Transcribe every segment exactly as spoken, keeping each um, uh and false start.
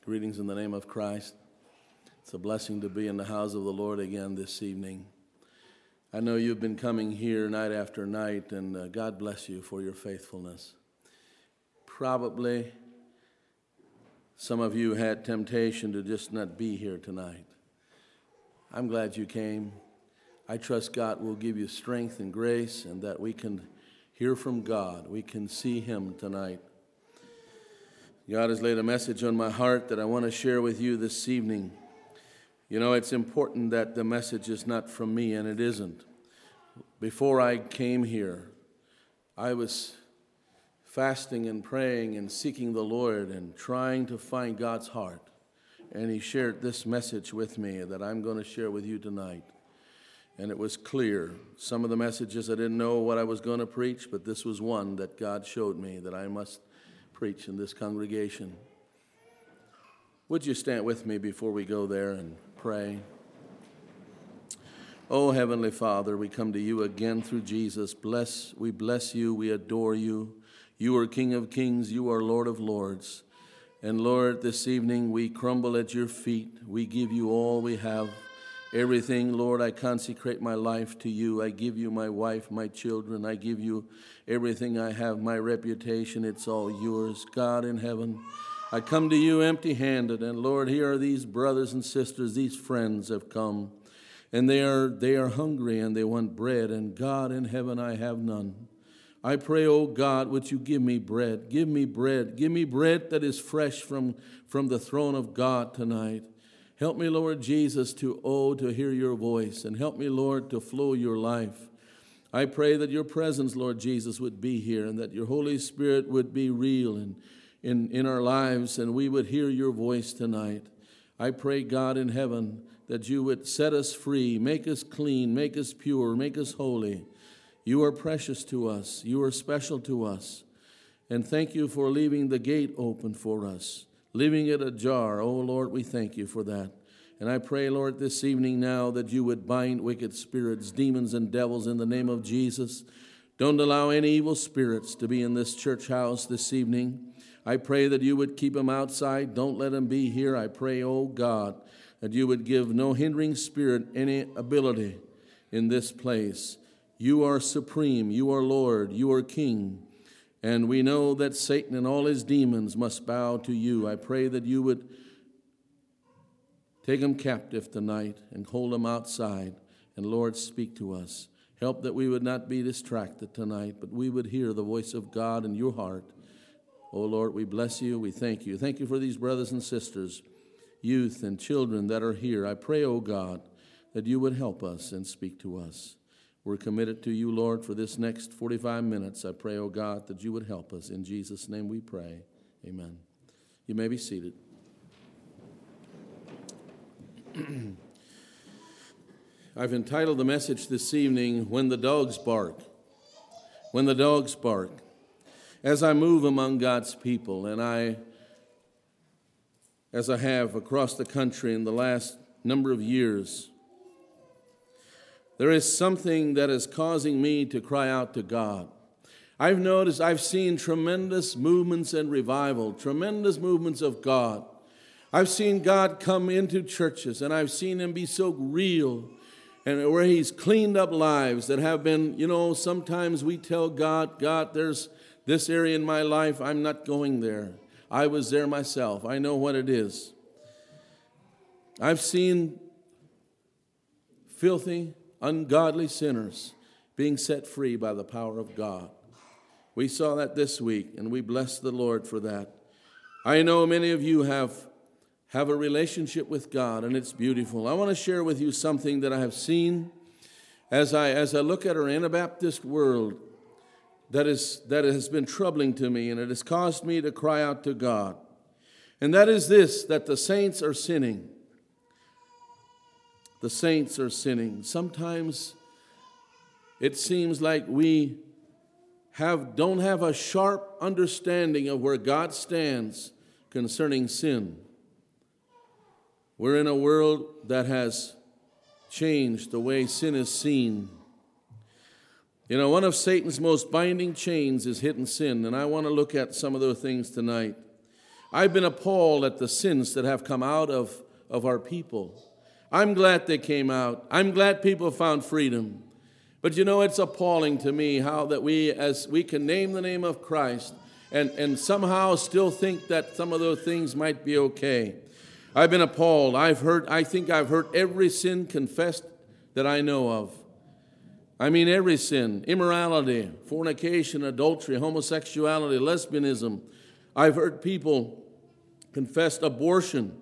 Greetings in the name of Christ. It's a blessing to be in the house of the Lord again this evening. I know you've been coming here night after night, and uh, God bless you for your faithfulness. Probably some of you had temptation to just not be here tonight. I'm glad you came. I trust God will give you strength and grace, and that we can hear from God. We can see Him tonight. God has laid a message on my heart that I want to share with you this evening. You know, it's important that the message is not from me, and it isn't. Before I came here, I was fasting and praying and seeking the Lord and trying to find God's heart. And He shared this message with me that I'm going to share with you tonight. And it was clear. Some of the messages I didn't know what I was going to preach, but this was one that God showed me that I must preach in this congregation. Would you stand with me before we go there and pray? Oh, Heavenly Father, we come to you again through Jesus. Bless, we bless you, we adore you. You are King of kings, you are Lord of lords. And Lord, this evening we crumble at your feet. We give you all we have. Everything, Lord, I consecrate my life to you. I give you my wife, my children. I give you everything I have, my reputation. It's all yours. God in heaven, I come to you empty-handed. And Lord, here are these brothers and sisters, these friends have come. And they are they are hungry and they want bread. And God in heaven, I have none. I pray, oh God, would you give me bread? Give me bread. Give me bread that is fresh from, from the throne of God tonight. Help me, Lord Jesus, to oh, to hear your voice, and help me, Lord, to flow your life. I pray that your presence, Lord Jesus, would be here, and that your Holy Spirit would be real in, in, in our lives, and we would hear your voice tonight. I pray, God in heaven, that you would set us free, make us clean, make us pure, make us holy. You are precious to us. You are special to us. And thank you for leaving the gate open for us. Leaving it ajar. Oh, Lord, we thank you for that. And I pray, Lord, this evening now that you would bind wicked spirits, demons, and devils in the name of Jesus. Don't allow any evil spirits to be in this church house this evening. I pray that you would keep them outside. Don't let them be here. I pray, oh God, that you would give no hindering spirit any ability in this place. You are supreme. You are Lord. You are King. And we know that Satan and all his demons must bow to you. I pray that you would take them captive tonight and hold them outside. And Lord, speak to us. Help that we would not be distracted tonight, but we would hear the voice of God in your heart. Oh Lord, we bless you. We thank you. Thank you for these brothers and sisters, youth and children that are here. I pray, oh God, that you would help us and speak to us. We're committed to you, Lord, for this next forty-five minutes. I pray, oh God, that you would help us. In Jesus' name we pray. Amen. You may be seated. I've entitled the message this evening, When the Dogs Bark. When the Dogs Bark. As I move among God's people, and I, as I have across the country in the last number of years, there is something that is causing me to cry out to God. I've noticed, I've seen tremendous movements and revival, tremendous movements of God. I've seen God come into churches, and I've seen Him be so real, and where He's cleaned up lives that have been, you know, sometimes we tell God, God, there's this area in my life, I'm not going there. I was there myself. I know what it is. I've seen filthy, ungodly sinners being set free by the power of God. We saw that this week, and we bless the Lord for that. I know many of you have, have a relationship with God, and it's beautiful. I want to share with you something that I have seen as I as I look at our Anabaptist world that is that has been troubling to me, and it has caused me to cry out to God. And that is this, that the saints are sinning. The saints are sinning. Sometimes it seems like we have don't have a sharp understanding of where God stands concerning sin. We're in a world that has changed the way sin is seen. You know, one of Satan's most binding chains is hidden sin, and I want to look at some of those things tonight. I've been appalled at the sins that have come out of, of our people. I'm glad they came out. I'm glad people found freedom. But you know, it's appalling to me how that we, as we can name the name of Christ and, and somehow still think that some of those things might be okay. I've been appalled. I've heard, I think I've heard every sin confessed that I know of. I mean every sin, immorality, fornication, adultery, homosexuality, lesbianism. I've heard people confess abortion,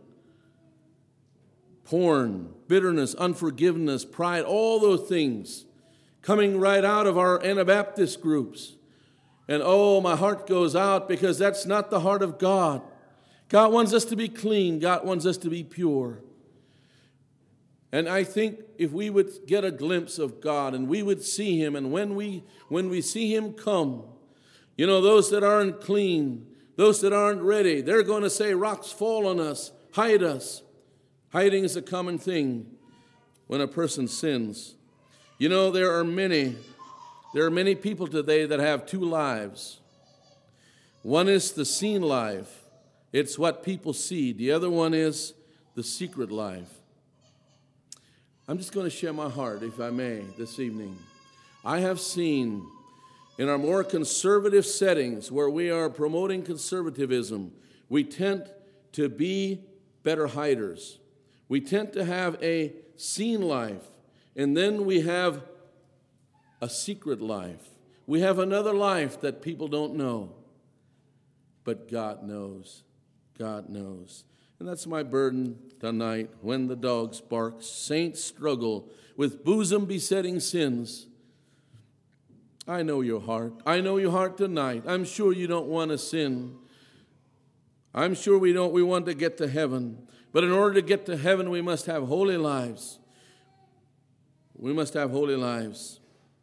porn, bitterness, unforgiveness, pride, all those things coming right out of our Anabaptist groups. And oh, my heart goes out because that's not the heart of God. God wants us to be clean. God wants us to be pure. And I think if we would get a glimpse of God and we would see Him, and when we when we see Him come, you know, those that aren't clean, those that aren't ready, they're going to say, rocks fall on us, hide us. Hiding is a common thing when a person sins. You know, there are many, there are many people today that have two lives. One is the seen life. It's what people see. The other one is the secret life. I'm just going to share my heart, if I may, this evening. I have seen in our more conservative settings where we are promoting conservatism, we tend to be better hiders. We tend to have a seen life, and then we have a secret life. We have another life that people don't know, but God knows. God knows. And that's my burden tonight. When the dogs bark, saints struggle with bosom besetting sins. I know your heart. I know your heart tonight. I'm sure you don't want to sin. I'm sure we don't. We want to get to heaven. But in order to get to heaven, we must have holy lives. We must have holy lives.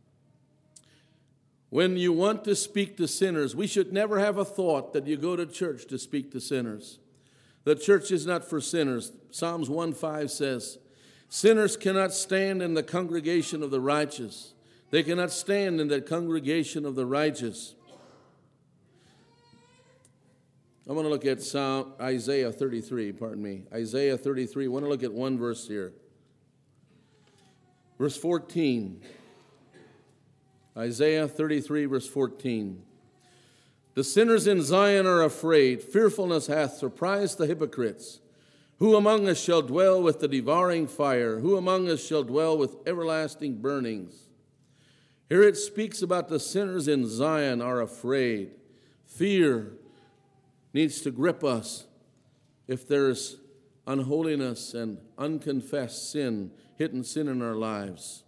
When you want to speak to sinners, we should never have a thought that you go to church to speak to sinners. The church is not for sinners. Psalms one five says, sinners cannot stand in the congregation of the righteous. They cannot stand in the congregation of the righteous. I want to look at Psalm, Isaiah thirty-three, pardon me. Isaiah thirty-three, I want to look at one verse here. Verse fourteen. Isaiah thirty-three, verse fourteen. The sinners in Zion are afraid. Fearfulness hath surprised the hypocrites. Who among us shall dwell with the devouring fire? Who among us shall dwell with everlasting burnings? Here it speaks about the sinners in Zion are afraid. Fear needs to grip us if there's unholiness and unconfessed sin, hidden sin in our lives.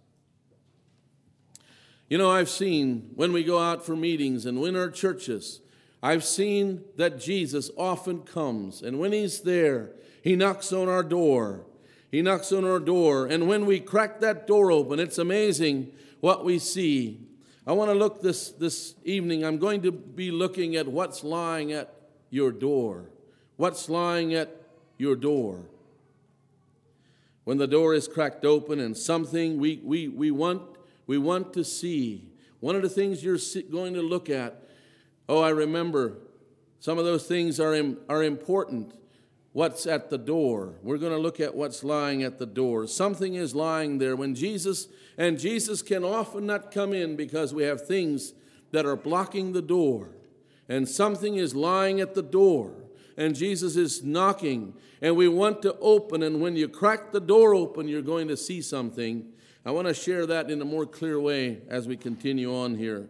You know, I've seen when we go out for meetings and in our churches, I've seen that Jesus often comes. And when He's there, He knocks on our door. He knocks on our door. And when we crack that door open, it's amazing what we see. I want to look this, this evening, I'm going to be looking at what's lying at your door. What's lying at your door? When the door is cracked open and something we, we, we want We want to see. One of the things you're going to look at, oh, I remember, some of those things are, are important. What's at the door? We're going to look at what's lying at the door. Something is lying there. When Jesus, and Jesus can often not come in because we have things that are blocking the door. And something is lying at the door. And Jesus is knocking. And we want to open. And when you crack the door open, you're going to see something. I want to share that in a more clear way as we continue on here.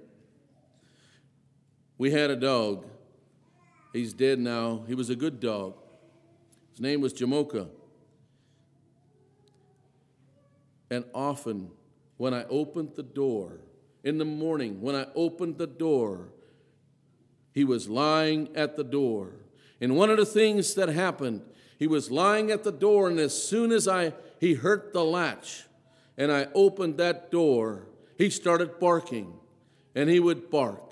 We had a dog. He's dead now. He was a good dog. His name was Jamoka. And often when I opened the door, in the morning when I opened the door, he was lying at the door. And one of the things that happened, he was lying at the door, and as soon as I he hurt the latch, and I opened that door, he started barking, and he would bark.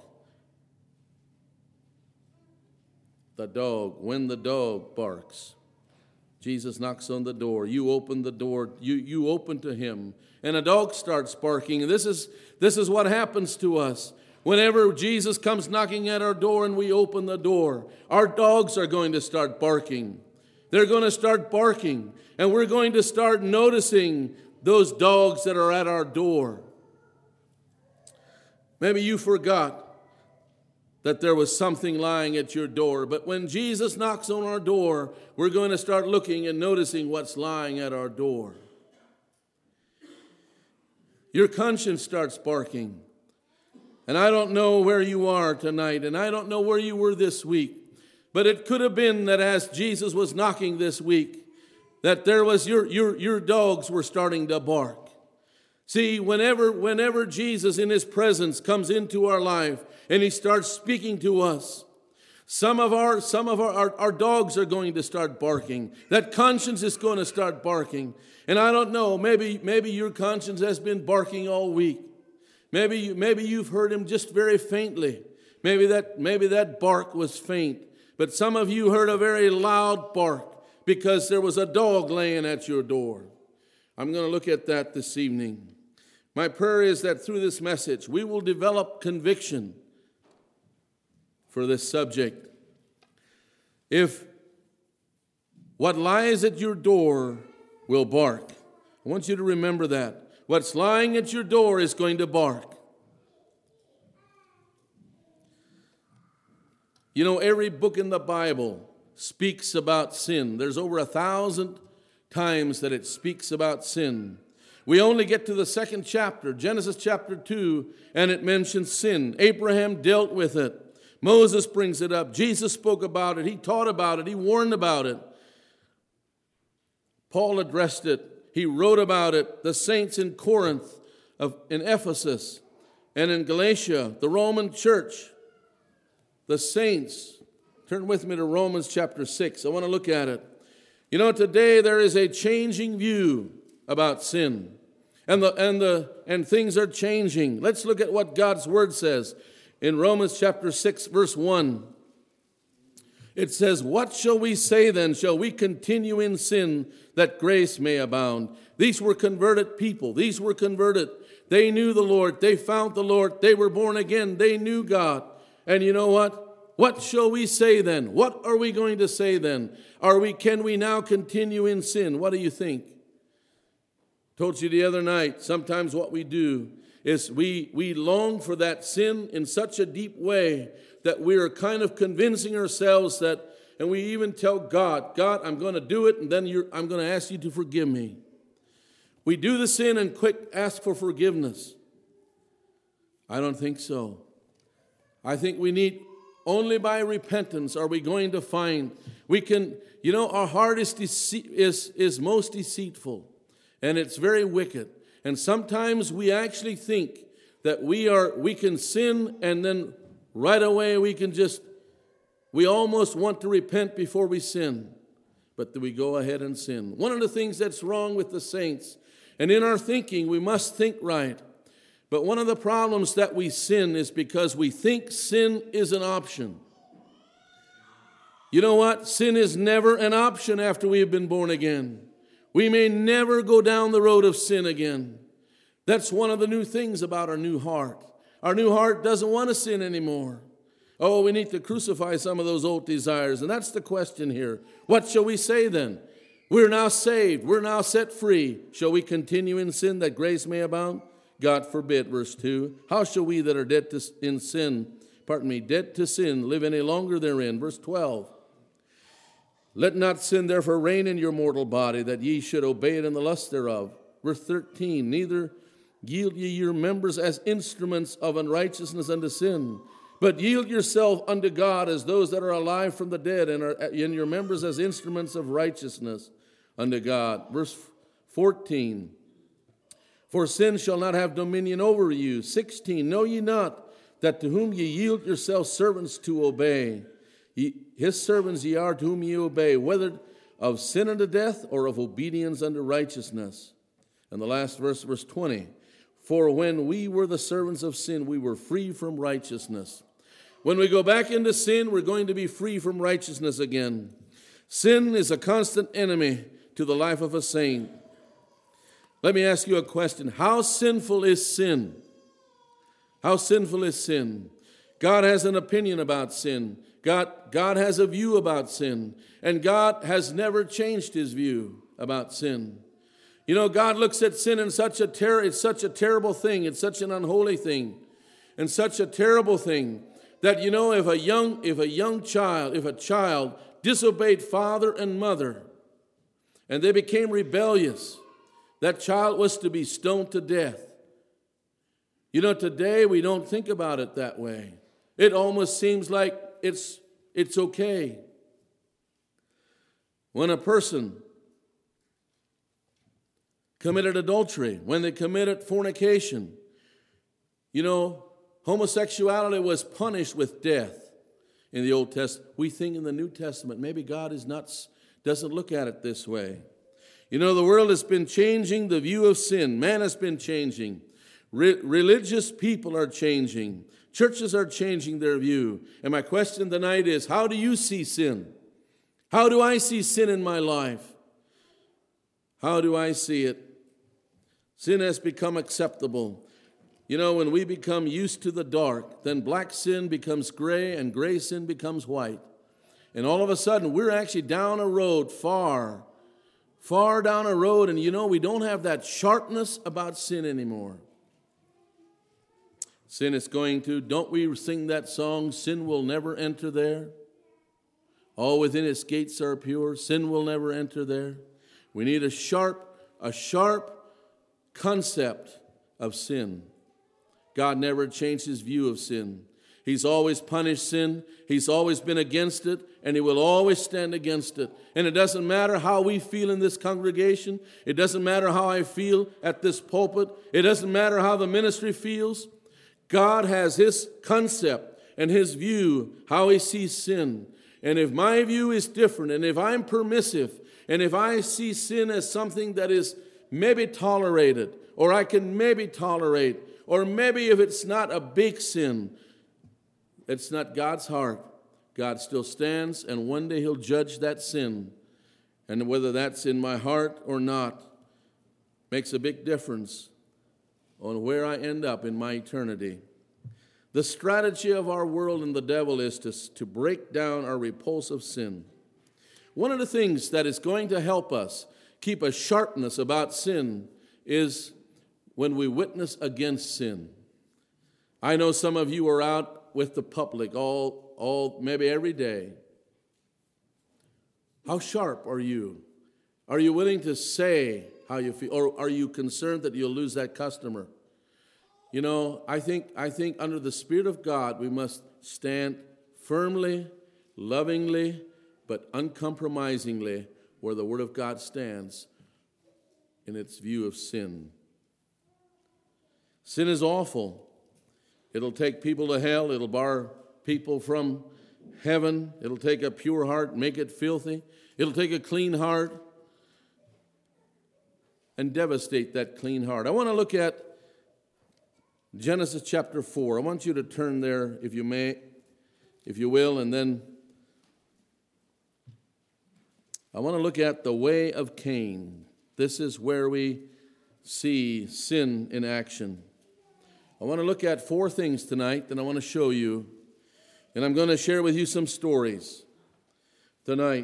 The dog, when the dog barks, Jesus knocks on the door. You open the door, you, you open to him, and a dog starts barking. And this is, this is what happens to us. Whenever Jesus comes knocking at our door and we open the door, our dogs are going to start barking. They're going to start barking, and we're going to start noticing those dogs that are at our door. Maybe you forgot that there was something lying at your door, but when Jesus knocks on our door, we're going to start looking and noticing what's lying at our door. Your conscience starts barking. And I don't know where you are tonight, and I don't know where you were this week, but it could have been that as Jesus was knocking this week, that there was your your your dogs were starting to bark. See, whenever whenever Jesus in his presence comes into our life and he starts speaking to us, some of our some of our, our, our dogs are going to start barking. That conscience is going to start barking. And I don't know, maybe maybe your conscience has been barking all week. Maybe you, maybe you've heard him just very faintly. Maybe that maybe that bark was faint. But some of you heard a very loud bark because there was a dog laying at your door. I'm going to look at that this evening. My prayer is that through this message, we will develop conviction for this subject. If what lies at your door will bark, I want you to remember that. What's lying at your door is going to bark. You know, every book in the Bible speaks about sin. There's over a thousand times that it speaks about sin. We only get to the second chapter, Genesis chapter two, and it mentions sin. Abraham dealt with it. Moses brings it up. Jesus spoke about it. He taught about it. He warned about it. Paul addressed it. He wrote about it. The saints in Corinth, of, in Ephesus, and in Galatia, the Roman church, the saints. Turn with me to Romans chapter six. I want to look at it. You know, today there is a changing view about sin. And the and the and things are changing. Let's look at what God's word says. In Romans chapter six, verse one. It says, "What shall we say then? Shall we continue in sin that grace may abound?" These were converted people. These were converted. They knew the Lord. They found the Lord. They were born again. They knew God. And you know what? What shall we say then? What are we going to say then? Are we? Can we now continue in sin? What do you think? Told you the other night, sometimes what we do is we, we long for that sin in such a deep way that we are kind of convincing ourselves that, and we even tell God, God, I'm going to do it, and then you're, I'm going to ask you to forgive me. We do the sin and quick ask for forgiveness. I don't think so. I think we need, only by repentance are we going to find, we can, you know, our heart is, dece- is, is most deceitful, and it's very wicked. And sometimes we actually think that we are, we can sin and then right away we can just, we almost want to repent before we sin. But we go ahead and sin. One of the things that's wrong with the saints, and in our thinking we must think right. But one of the problems that we sin is because we think sin is an option. You know what? Sin is never an option after we have been born again. We may never go down the road of sin again. That's one of the new things about our new heart. Our new heart doesn't want to sin anymore. Oh, we need to crucify some of those old desires. And that's the question here. What shall we say then? We're now saved. We're now set free. Shall we continue in sin that grace may abound? God forbid, verse two. How shall we that are dead to, in sin, pardon me, dead to sin, live any longer therein? Verse twelve. Let not sin therefore reign in your mortal body, that ye should obey it in the lust thereof. Verse thirteen. Neither yield ye your members as instruments of unrighteousness unto sin, but yield yourself unto God as those that are alive from the dead, and are in your members as instruments of righteousness unto God. Verse fourteen. For sin shall not have dominion over you. sixteen. Know ye not that to whom ye yield yourselves servants to obey, ye, his servants ye are to whom ye obey, whether of sin unto death or of obedience unto righteousness. And the last verse, verse twenty. For when we were the servants of sin, we were free from righteousness. When we go back into sin, we're going to be free from righteousness again. Sin is a constant enemy to the life of a saint. Let me ask you a question. How sinful is sin? How sinful is sin? God has an opinion about sin. God, God has a view about sin. And God has never changed his view about sin. You know, God looks at sin in such a ter- it's such a terrible thing. It's such an unholy thing. And such a terrible thing that, you know, if a young, if a young child, if a child disobeyed father and mother and they became rebellious, that child was to be stoned to death. You know, today we don't think about it that way. It almost seems like it's it's okay. When a person committed adultery, when they committed fornication, you know, homosexuality was punished with death in the Old Testament. We think in the New Testament, maybe God is not, doesn't look at it this way. You know, the world has been changing the view of sin. Man has been changing. Re- religious people are changing. Churches are changing their view. And my question tonight is, how do you see sin? How do I see sin in my life? How do I see it? Sin has become acceptable. You know, when we become used to the dark, then black sin becomes gray and gray sin becomes white. And all of a sudden, we're actually down a road far, far down a road, and you know, we don't have that sharpness about sin anymore. Sin is going to, don't we sing that song, sin will never enter there? All within its gates are pure, sin will never enter there. We need a sharp, a sharp concept of sin. God never changed his view of sin. He's always punished sin. He's always been against it, and he will always stand against it. And it doesn't matter how we feel in this congregation. It doesn't matter how I feel at this pulpit. It doesn't matter how the ministry feels. God has his concept and his view, how he sees sin. And if my view is different, and if I'm permissive, and if I see sin as something that is maybe tolerated, or I can maybe tolerate, or maybe if it's not a big sin, it's not God's heart. God still stands, and one day he'll judge that sin. And whether that's in my heart or not makes a big difference on where I end up in my eternity. The strategy of our world and the devil is to, to break down our repulsive sin. One of the things that is going to help us keep a sharpness about sin is when we witness against sin. I know some of you are out with the public all, all maybe every day. How sharp are you? Are you willing to say how you feel, or are you concerned that you'll lose that customer? You know, I think I think under the Spirit of God, we must stand firmly, lovingly, but uncompromisingly where the Word of God stands in its view of sin. Sin is awful. It'll take people to hell. It'll bar people from heaven. It'll take a pure heart, make it filthy. It'll take a clean heart and devastate that clean heart. I want to look at Genesis chapter four. I want you to turn there, if you may, if you will, and then I want to look at the way of Cain. This is where we see sin in action. I want to look at four things tonight that I want to show you, and I'm going to share with you some stories tonight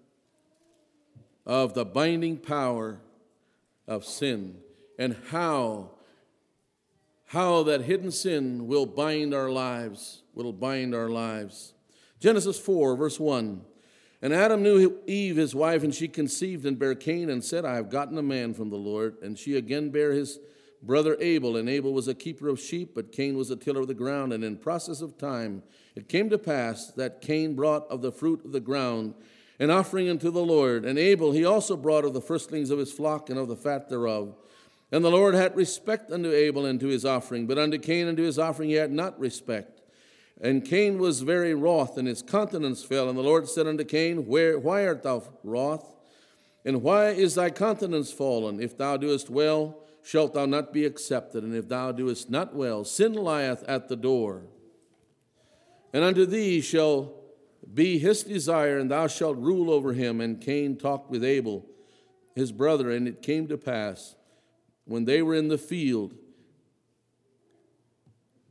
of the binding power of sin and how how that hidden sin will bind our lives, will bind our lives. Genesis four, verse one. And Adam knew Eve, his wife, and she conceived and bare Cain and said, I have gotten a man from the Lord. And she again bare his brother Abel, and Abel was a keeper of sheep, but Cain was a tiller of the ground. And in process of time it came to pass that Cain brought of the fruit of the ground an offering unto the Lord. And Abel he also brought of the firstlings of his flock and of the fat thereof. And the Lord had respect unto Abel and to his offering, but unto Cain and to his offering he had not respect. And Cain was very wroth, and his countenance fell. And the Lord said unto Cain, Where, why art thou wroth? And why is thy countenance fallen? If thou doest well, shalt thou not be accepted. And if thou doest not well, sin lieth at the door. And unto thee shall be his desire, and thou shalt rule over him. And Cain talked with Abel, his brother, and it came to pass, when they were in the field,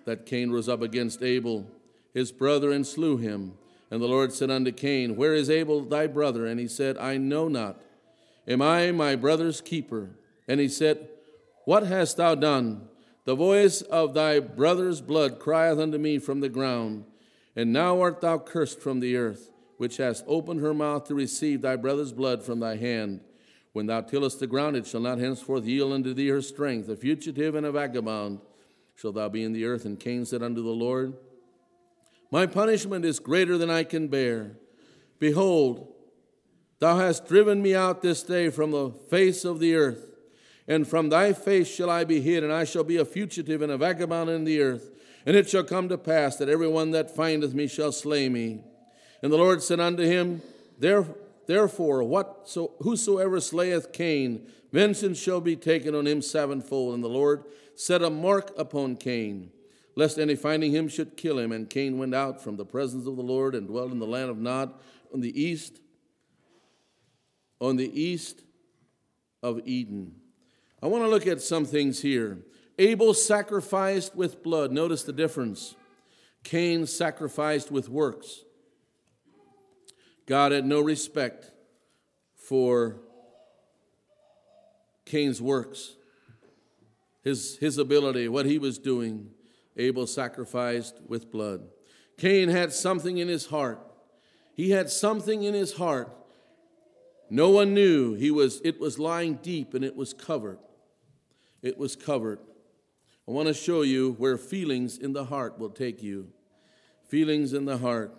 that Cain rose up against Abel, his brother, and slew him. And the Lord said unto Cain, Where is Abel thy brother? And he said, I know not. Am I my brother's keeper? And he said, What hast thou done? The voice of thy brother's blood crieth unto me from the ground. And now art thou cursed from the earth, which hast opened her mouth to receive thy brother's blood from thy hand. When thou tillest the ground, it shall not henceforth yield unto thee her strength. A fugitive and a vagabond shalt thou be in the earth. And Cain said unto the Lord, My punishment is greater than I can bear. Behold, thou hast driven me out this day from the face of the earth, and from thy face shall I be hid, and I shall be a fugitive and a vagabond in the earth. And it shall come to pass that every one that findeth me shall slay me. And the Lord said unto him, Therefore, whatso, whosoever slayeth Cain, vengeance shall be taken on him sevenfold. And the Lord set a mark upon Cain, lest any finding him should kill him. And Cain went out from the presence of the Lord and dwelt in the land of Nod on the east, on the east of Eden. I want to look at some things here. Abel sacrificed with blood. Notice the difference. Cain sacrificed with works. God had no respect for Cain's works, his, his ability, what he was doing. Abel sacrificed with blood. Cain had something in his heart. He had something in his heart. No one knew. He was. It was lying deep and it was covered. It was covered. I want to show you where feelings in the heart will take you. Feelings in the heart.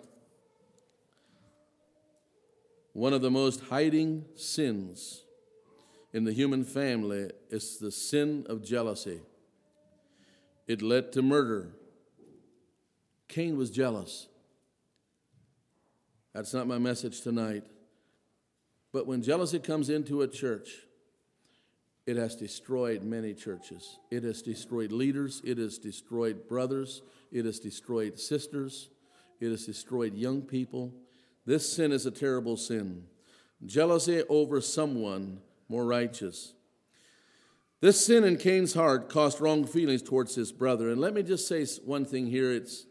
One of the most hiding sins in the human family is the sin of jealousy. It led to murder. Cain was jealous. That's not my message tonight. But when jealousy comes into a church, it has destroyed many churches. It has destroyed leaders. It has destroyed brothers. It has destroyed sisters. It has destroyed young people. This sin is a terrible sin. Jealousy over someone more righteous. This sin in Cain's heart caused wrong feelings towards his brother. And let me just say one thing here. It's,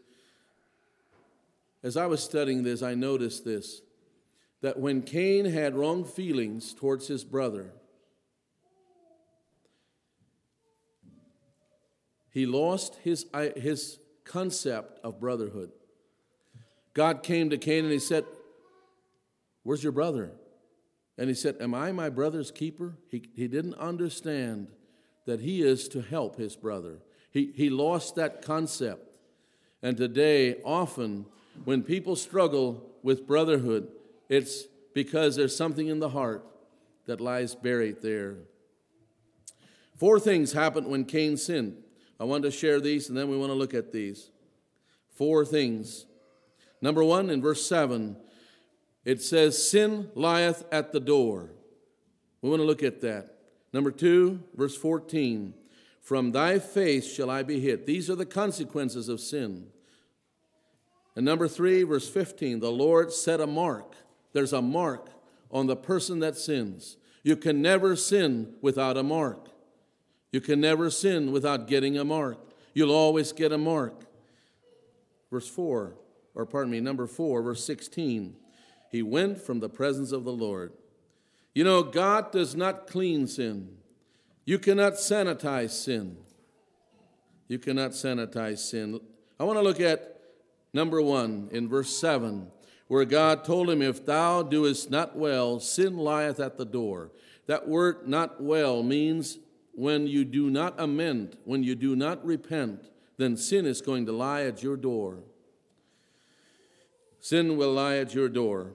as I was studying this, I noticed this, that when Cain had wrong feelings towards his brother, he lost his, his concept of brotherhood. God came to Cain and he said, Where's your brother? And he said, Am I my brother's keeper? He, he didn't understand that he is to help his brother. He, he lost that concept. And today, often, when people struggle with brotherhood, it's because there's something in the heart that lies buried there. Four things happened when Cain sinned. I want to share these, and then we want to look at these. Four things. Number one, in verse seven, it says, Sin lieth at the door. We want to look at that. Number two, verse fourteen, From thy face shall I be hid. These are the consequences of sin. And number three, verse fifteen, the Lord set a mark. There's a mark on the person that sins. You can never sin without a mark. You can never sin without getting a mark. You'll always get a mark. Verse four, or pardon me, number four, verse sixteen. He went from the presence of the Lord. You know, God does not clean sin. You cannot sanitize sin. You cannot sanitize sin. I want to look at number one in verse seven, where God told him, If thou doest not well, sin lieth at the door. That word not well means when you do not amend, when you do not repent, then sin is going to lie at your door. Sin will lie at your door.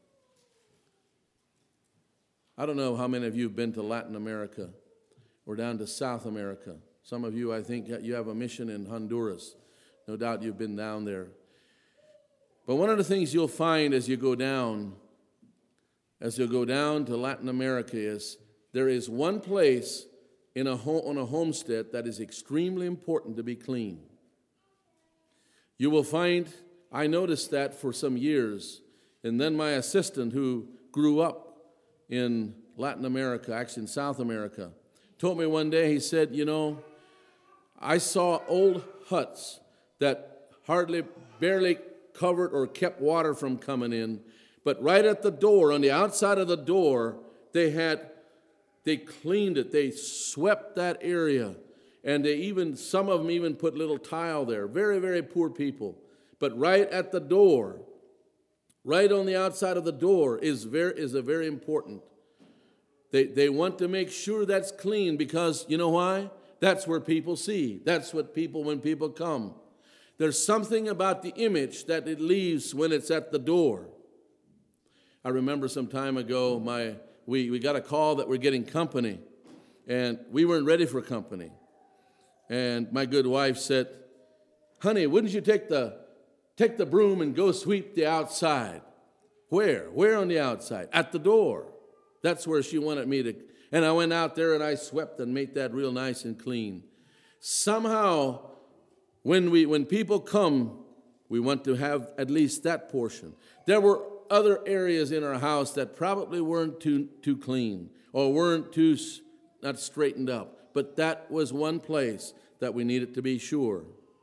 I don't know how many of you have been to Latin America or down to South America. Some of you, I think, you have a mission in Honduras. No doubt you've been down there. But one of the things you'll find as you go down, as you go down to Latin America is there is one place in a home, on a homestead that is extremely important to be clean. You will find, I noticed that for some years, and then my assistant who grew up in Latin America, actually in South America, told me one day, he said, you know, I saw old huts that hardly, barely covered or kept water from coming in. But right at the door, on the outside of the door, they had, they cleaned it. They swept that area. And they even, some of them even put little tile there. Very, very poor people. But right at the door, right on the outside of the door is very, is a very important. They, they want to make sure that's clean because, you know why? That's where people see. That's what people, when people come. There's something about the image that it leaves when it's at the door. I remember some time ago, my we, we got a call that we're getting company, and we weren't ready for company. And my good wife said, honey, wouldn't you take the take the broom and go sweep the outside? Where? Where on the outside? At the door. That's where she wanted me to. And I went out there and I swept and made that real nice and clean. Somehow, when we when people come, we want to have at least that portion. There were other areas in our house that probably weren't too too clean or weren't too not straightened up. But that was one place that we needed to be sure.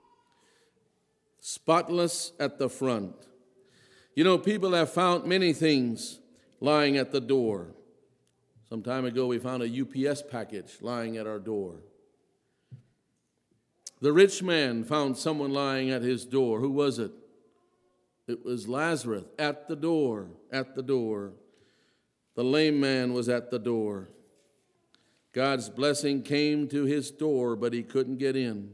Spotless at the front. You know, people have found many things lying at the door. Some time ago, we found a U P S package lying at our door. The rich man found someone lying at his door. Who was it? It was Lazarus at the door, at the door. The lame man was at the door. God's blessing came to his door, but he couldn't get in.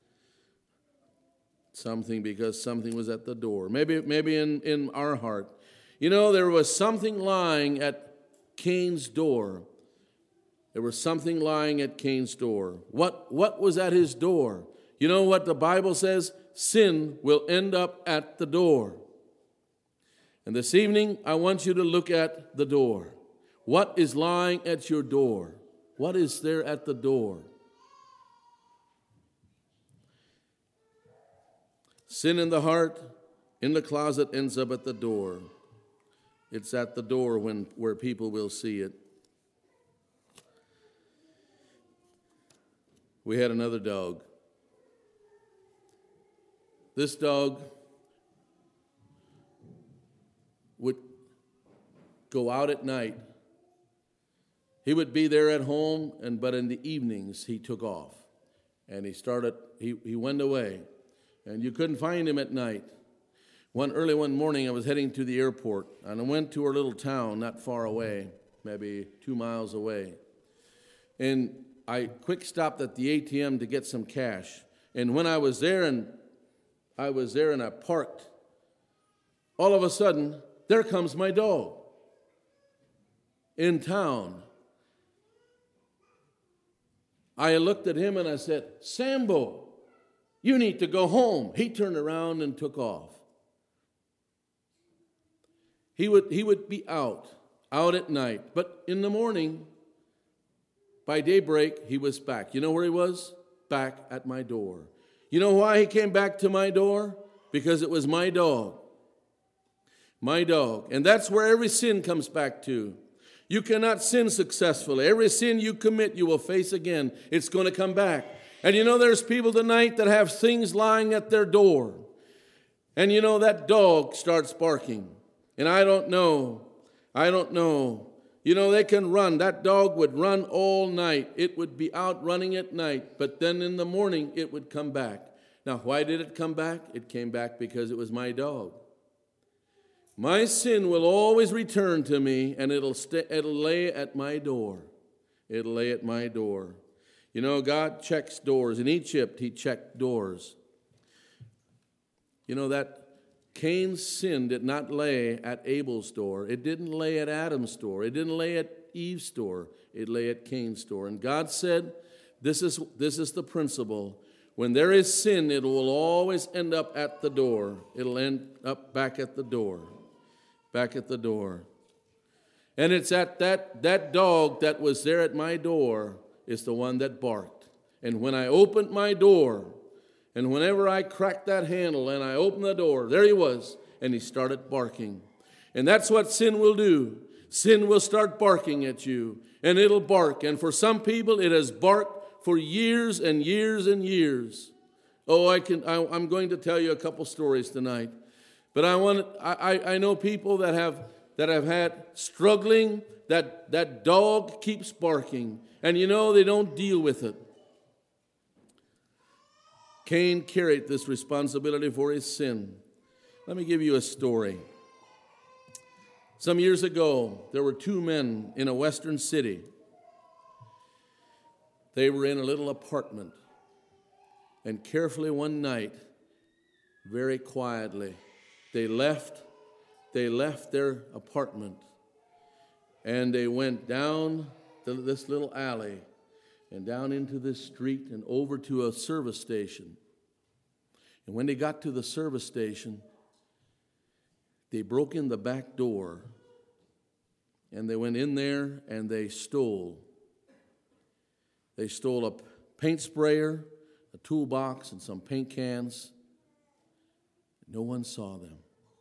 Something because something was at the door. Maybe, maybe in, in our heart. You know, there was something lying at Cain's door. There was something lying at Cain's door. What, what was at his door? You know what the Bible says? Sin will end up at the door. And this evening, I want you to look at the door. What is lying at your door? What is there at the door? Sin in the heart, in the closet, ends up at the door. It's at the door when where people will see it. We had another dog. This dog would go out at night. He would be there at home, and but in the evenings he took off. And he started, he, he went away. And you couldn't find him at night. One early one morning I was heading to the airport, and I went to our little town not far away, maybe two miles away. And I quick stopped at the A T M to get some cash. And when I was there and I was there and I parked, all of a sudden, there comes my dog in town. I looked at him and I said, Sambo, you need to go home. He turned around and took off. He would, he would be out, out at night. But in the morning, by daybreak, he was back. You know where he was? Back at my door. You know why he came back to my door? Because it was my dog. My dog. And that's where every sin comes back to. You cannot sin successfully. Every sin you commit, you will face again. It's going to come back. And you know, there's people tonight that have things lying at their door. And you know, that dog starts barking. And I don't know. I don't know. You know, they can run. That dog would run all night. It would be out running at night. But then in the morning, it would come back. Now, why did it come back? It came back because it was my dog. My sin will always return to me, and it'll, stay, it'll lay at my door. It'll lay at my door. You know, God checks doors. In Egypt, he checked doors. You know, that Cain's sin did not lay at Abel's door. It didn't lay at Adam's door. It didn't lay at Eve's door. It lay at Cain's door. And God said, this is, this is the principle. When there is sin, it will always end up at the door. It'll end up back at the door. Back at the door. And it's at that, that dog that was there at my door is the one that barked. And when I opened my door, and whenever I cracked that handle and I opened the door, there he was, and he started barking. And that's what sin will do. Sin will start barking at you, and it'll bark. And for some people, it has barked for years and years and years. Oh, I can. I, I'm going to tell you a couple stories tonight, but I want. I, I know people that have that have had struggling. That that dog keeps barking, and you know they don't deal with it. Cain carried this responsibility for his sin. Let me give you a story. Some years ago, there were two men in a western city. They were in a little apartment. And carefully one night, very quietly, they left, they left their apartment. And they went down to this little alley and down into this street and over to a service station. And when they got to the service station, they broke in the back door, and they went in there and they stole. They stole a paint sprayer, a toolbox, and some paint cans. No one saw them.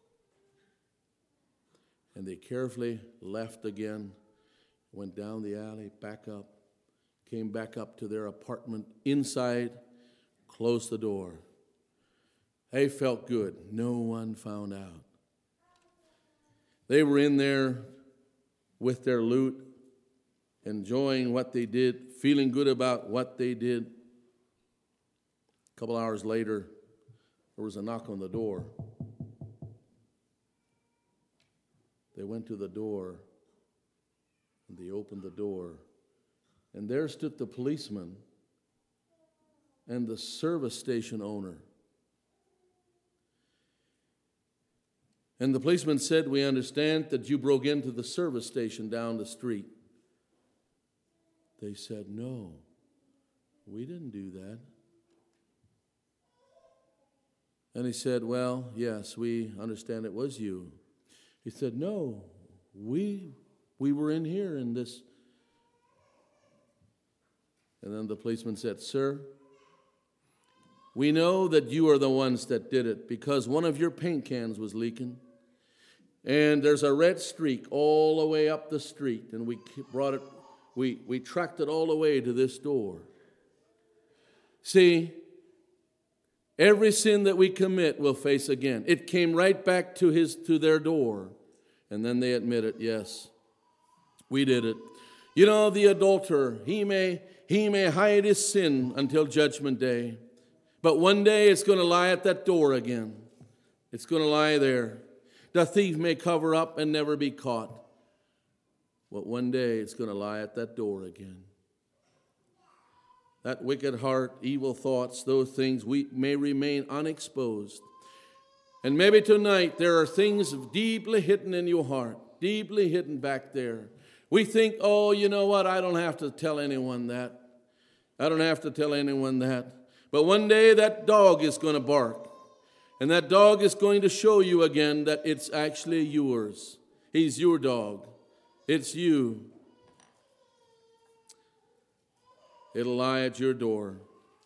And they carefully left again, went down the alley, back up, came back up to their apartment inside, closed the door. They felt good. No one found out. They were in there with their loot, enjoying what they did, feeling good about what they did. A couple hours later, there was a knock on the door. They went to the door, and they opened the door, and there stood the policeman and the service station owner. And the policeman said, "We understand that you broke into the service station down the street." They said, "No, we didn't do that." And he said, "Well, yes, we understand it was you." He said, "No, we we were in here in this." And then the policeman said, "Sir, we know that you are the ones that did it because one of your paint cans was leaking. And there's a red streak all the way up the street, and we brought it, we, we tracked it all the way to this door." See, every sin that we commit we'll face again. It came right back to his to their door, and then they admitted, "Yes, we did it." You know, the adulterer, he may he may hide his sin until judgment day, but one day it's going to lie at that door again. It's going to lie there. The thief may cover up and never be caught, but one day it's going to lie at that door again. That wicked heart, evil thoughts, those things we may remain unexposed. And maybe tonight there are things deeply hidden in your heart, deeply hidden back there. We think, "Oh, you know what? I don't have to tell anyone that. I don't have to tell anyone that." But one day that dog is going to bark. And that dog is going to show you again that it's actually yours. He's your dog. It's you. It'll lie at your door.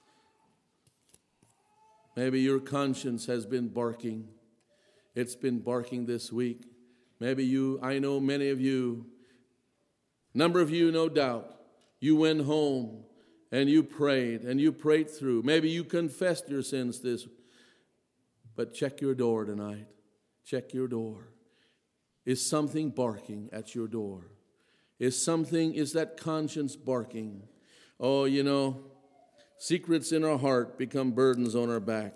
Maybe your conscience has been barking. It's been barking this week. Maybe you, I know many of you, number of you, no doubt, you went home and you prayed and you prayed through. Maybe you confessed your sins this week. But check your door tonight. Check your door. Is something barking at your door? Is something, is that conscience barking? Oh, you know, secrets in our heart become burdens on our back.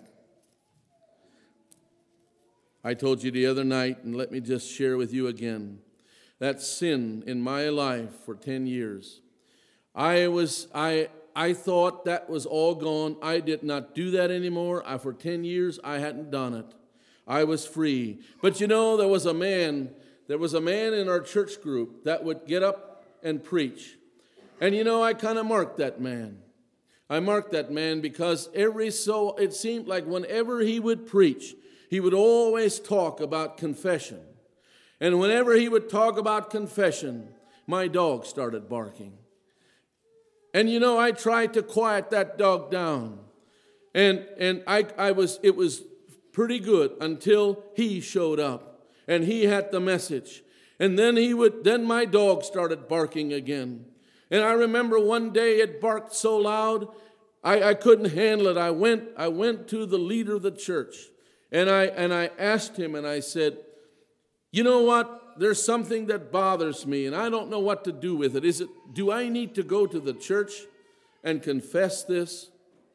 I told you the other night, and let me just share with you again, that sin in my life for ten years. I was, I, I thought that was all gone. I did not do that anymore. I, for ten years, I hadn't done it. I was free. But you know, there was a man, there was a man in our church group that would get up and preach. And you know, I kind of marked that man. I marked that man because every so, it seemed like whenever he would preach, he would always talk about confession. And whenever he would talk about confession, my dog started barking. And you know, I tried to quiet that dog down. And and I I was it was pretty good until he showed up and he had the message. And then he would then my dog started barking again. And I remember one day it barked so loud, I, I couldn't handle it. I went, I went to the leader of the church, and I, and I asked him, and I said, you know what? There's something that bothers me, and I don't know what to do with it. Is it, do I need to go to the church and confess this?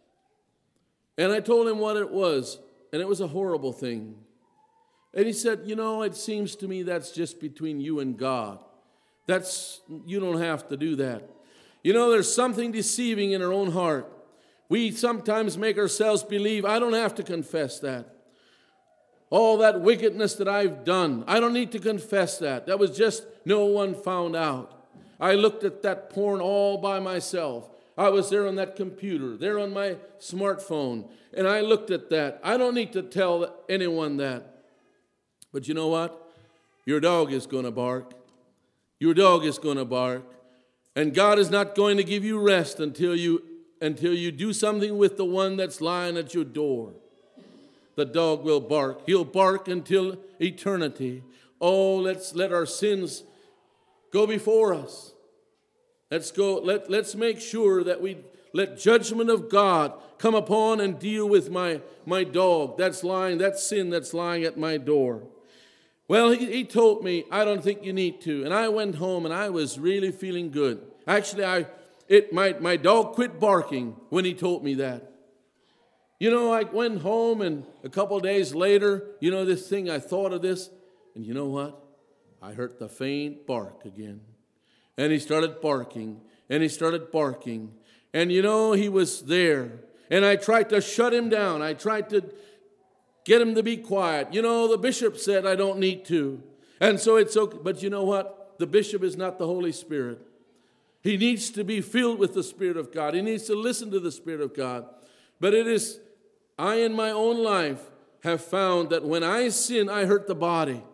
And I told him what it was, and it was a horrible thing. And he said, you know, it seems to me that's just between you and God. That's, you don't have to do that. You know, there's something deceiving in our own heart. We sometimes make ourselves believe, I don't have to confess that. All that wickedness that I've done, I don't need to confess that. That was just no one found out. I looked at that porn all by myself. I was there on that computer, there on my smartphone, and I looked at that. I don't need to tell anyone that. But you know what? Your dog is going to bark. Your dog is going to bark. And God is not going to give you rest until you, until you do something with the one that's lying at your door. The dog will bark. He'll bark until eternity. Oh, let's let our sins go before us. Let's go, let, let's make sure that we let judgment of God come upon and deal with my, my dog that's lying, that sin that's lying at my door. Well, he, he told me, I don't think you need to. And I went home and I was really feeling good. Actually, I it my, my dog quit barking when he told me that. You know, I went home and a couple of days later, you know, this thing, I thought of this. And you know what? I heard the faint bark again. And he started barking, and he started barking. And you know, he was there. And I tried to shut him down. I tried to get him to be quiet. You know, the bishop said I don't need to. And so it's okay. But you know what? The bishop is not the Holy Spirit. He needs to be filled with the Spirit of God. He needs to listen to the Spirit of God. But it is, I in my own life have found that when I sin, I hurt the body.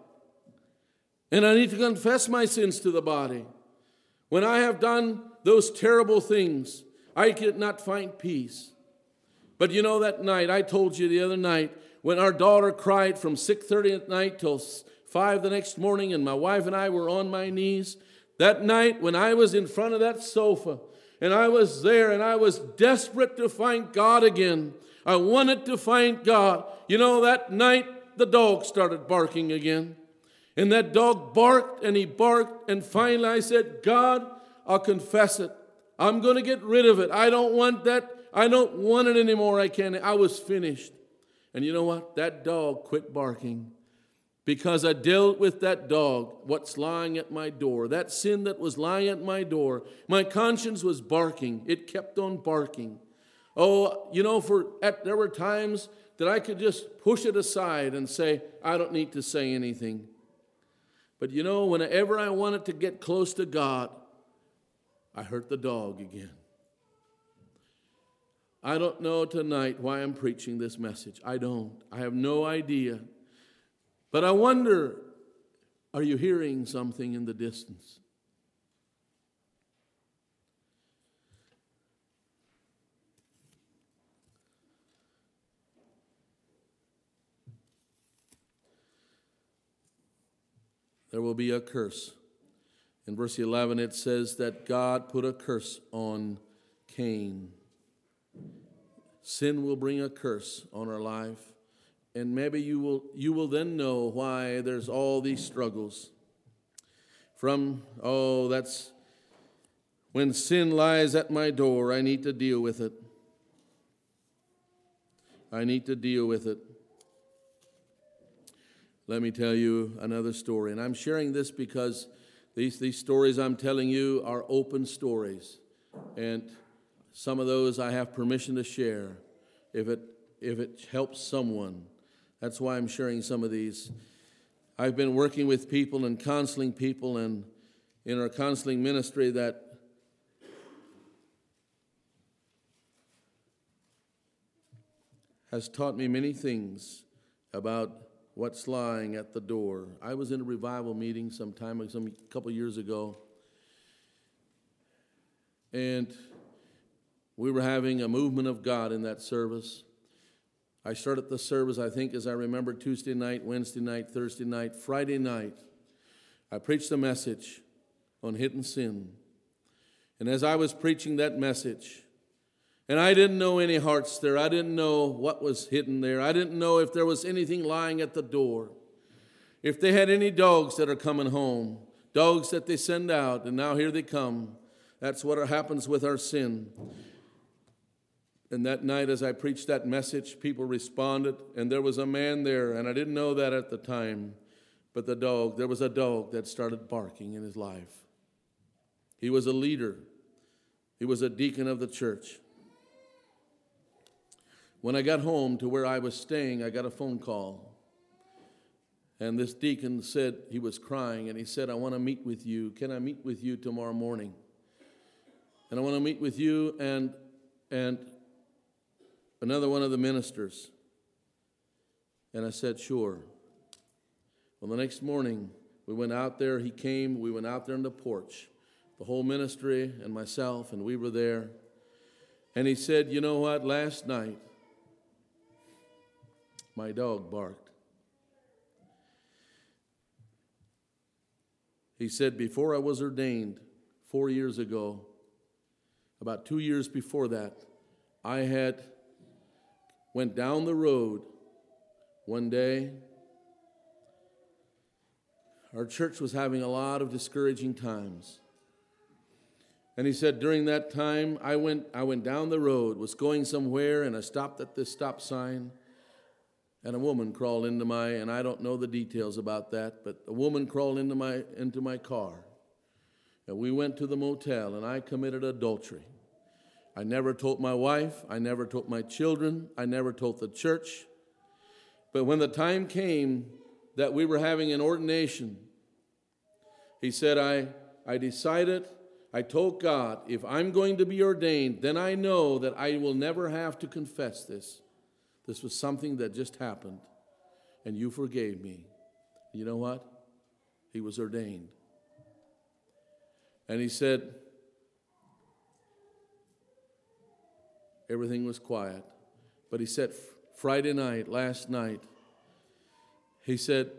And I need to confess my sins to the body. When I have done those terrible things, I cannot find peace. But you know, that night, I told you the other night, when our daughter cried from six thirty at night till five the next morning, and my wife and I were on my knees, that night when I was in front of that sofa, and I was there, and I was desperate to find God again. I wanted to find God. You know, that night, the dog started barking again. And that dog barked and he barked, and finally I said, God, I'll confess it. I'm going to get rid of it. I don't want that. I don't want it anymore. I can't. I was finished. And you know what? That dog quit barking because I dealt with that dog, what's lying at my door, that sin that was lying at my door. My conscience was barking. It kept on barking. Oh, you know, for at, there were times that I could just push it aside and say, I don't need to say anything. But you know, whenever I wanted to get close to God, I hurt the dog again. I don't know tonight why I'm preaching this message. I don't. I have no idea. But I wonder, are you hearing something in the distance? There will be a curse. In verse eleven, it says that God put a curse on Cain. Sin will bring a curse on our life. And maybe you will you will then know why there's all these struggles. From, oh, that's when sin lies at my door, I need to deal with it. I need to deal with it. Let me tell you another story. And I'm sharing this because these, these stories I'm telling you are open stories. And some of those I have permission to share if it if it helps someone. That's why I'm sharing some of these. I've been working with people and counseling people, and in our counseling ministry that has taught me many things about what's lying at the door. I was in a revival meeting some time, some a couple years ago, and we were having a movement of God in that service. I started the service, I think, as I remember, Tuesday night, Wednesday night, Thursday night, Friday night. I preached a message on hidden sin. And as I was preaching that message, and I didn't know any hearts there, I didn't know what was hidden there, I didn't know if there was anything lying at the door, if they had any dogs that are coming home, dogs that they send out, and now here they come. That's what happens with our sin. And that night as I preached that message, people responded, and there was a man there, and I didn't know that at the time, but the dog, there was a dog that started barking in his life. He was a leader. He was a deacon of the church. When I got home to where I was staying, I got a phone call. And this deacon said he was crying, and he said, I want to meet with you. Can I meet with you tomorrow morning? And I want to meet with you and and another one of the ministers. And I said, sure. Well, the next morning, we went out there. He came. We went out there on the porch, the whole ministry and myself, and we were there. And he said, you know what? Last night, my dog barked. He said, before I was ordained, four years ago, about two years before that, I had went down the road one day. Our church was having a lot of discouraging times. And he said, during that time, I went I went down the road, was going somewhere, and I stopped at this stop sign. And a woman crawled into my, and I don't know the details about that, but a woman crawled into my into my car. And we went to the motel, and I committed adultery. I never told my wife. I never told my children. I never told the church. But when the time came that we were having an ordination, he said, I, I decided, I told God, if I'm going to be ordained, then I know that I will never have to confess this. This was something that just happened, and you forgave me. You know what? He was ordained. And he said, everything was quiet. But he said, Friday night, last night, he said,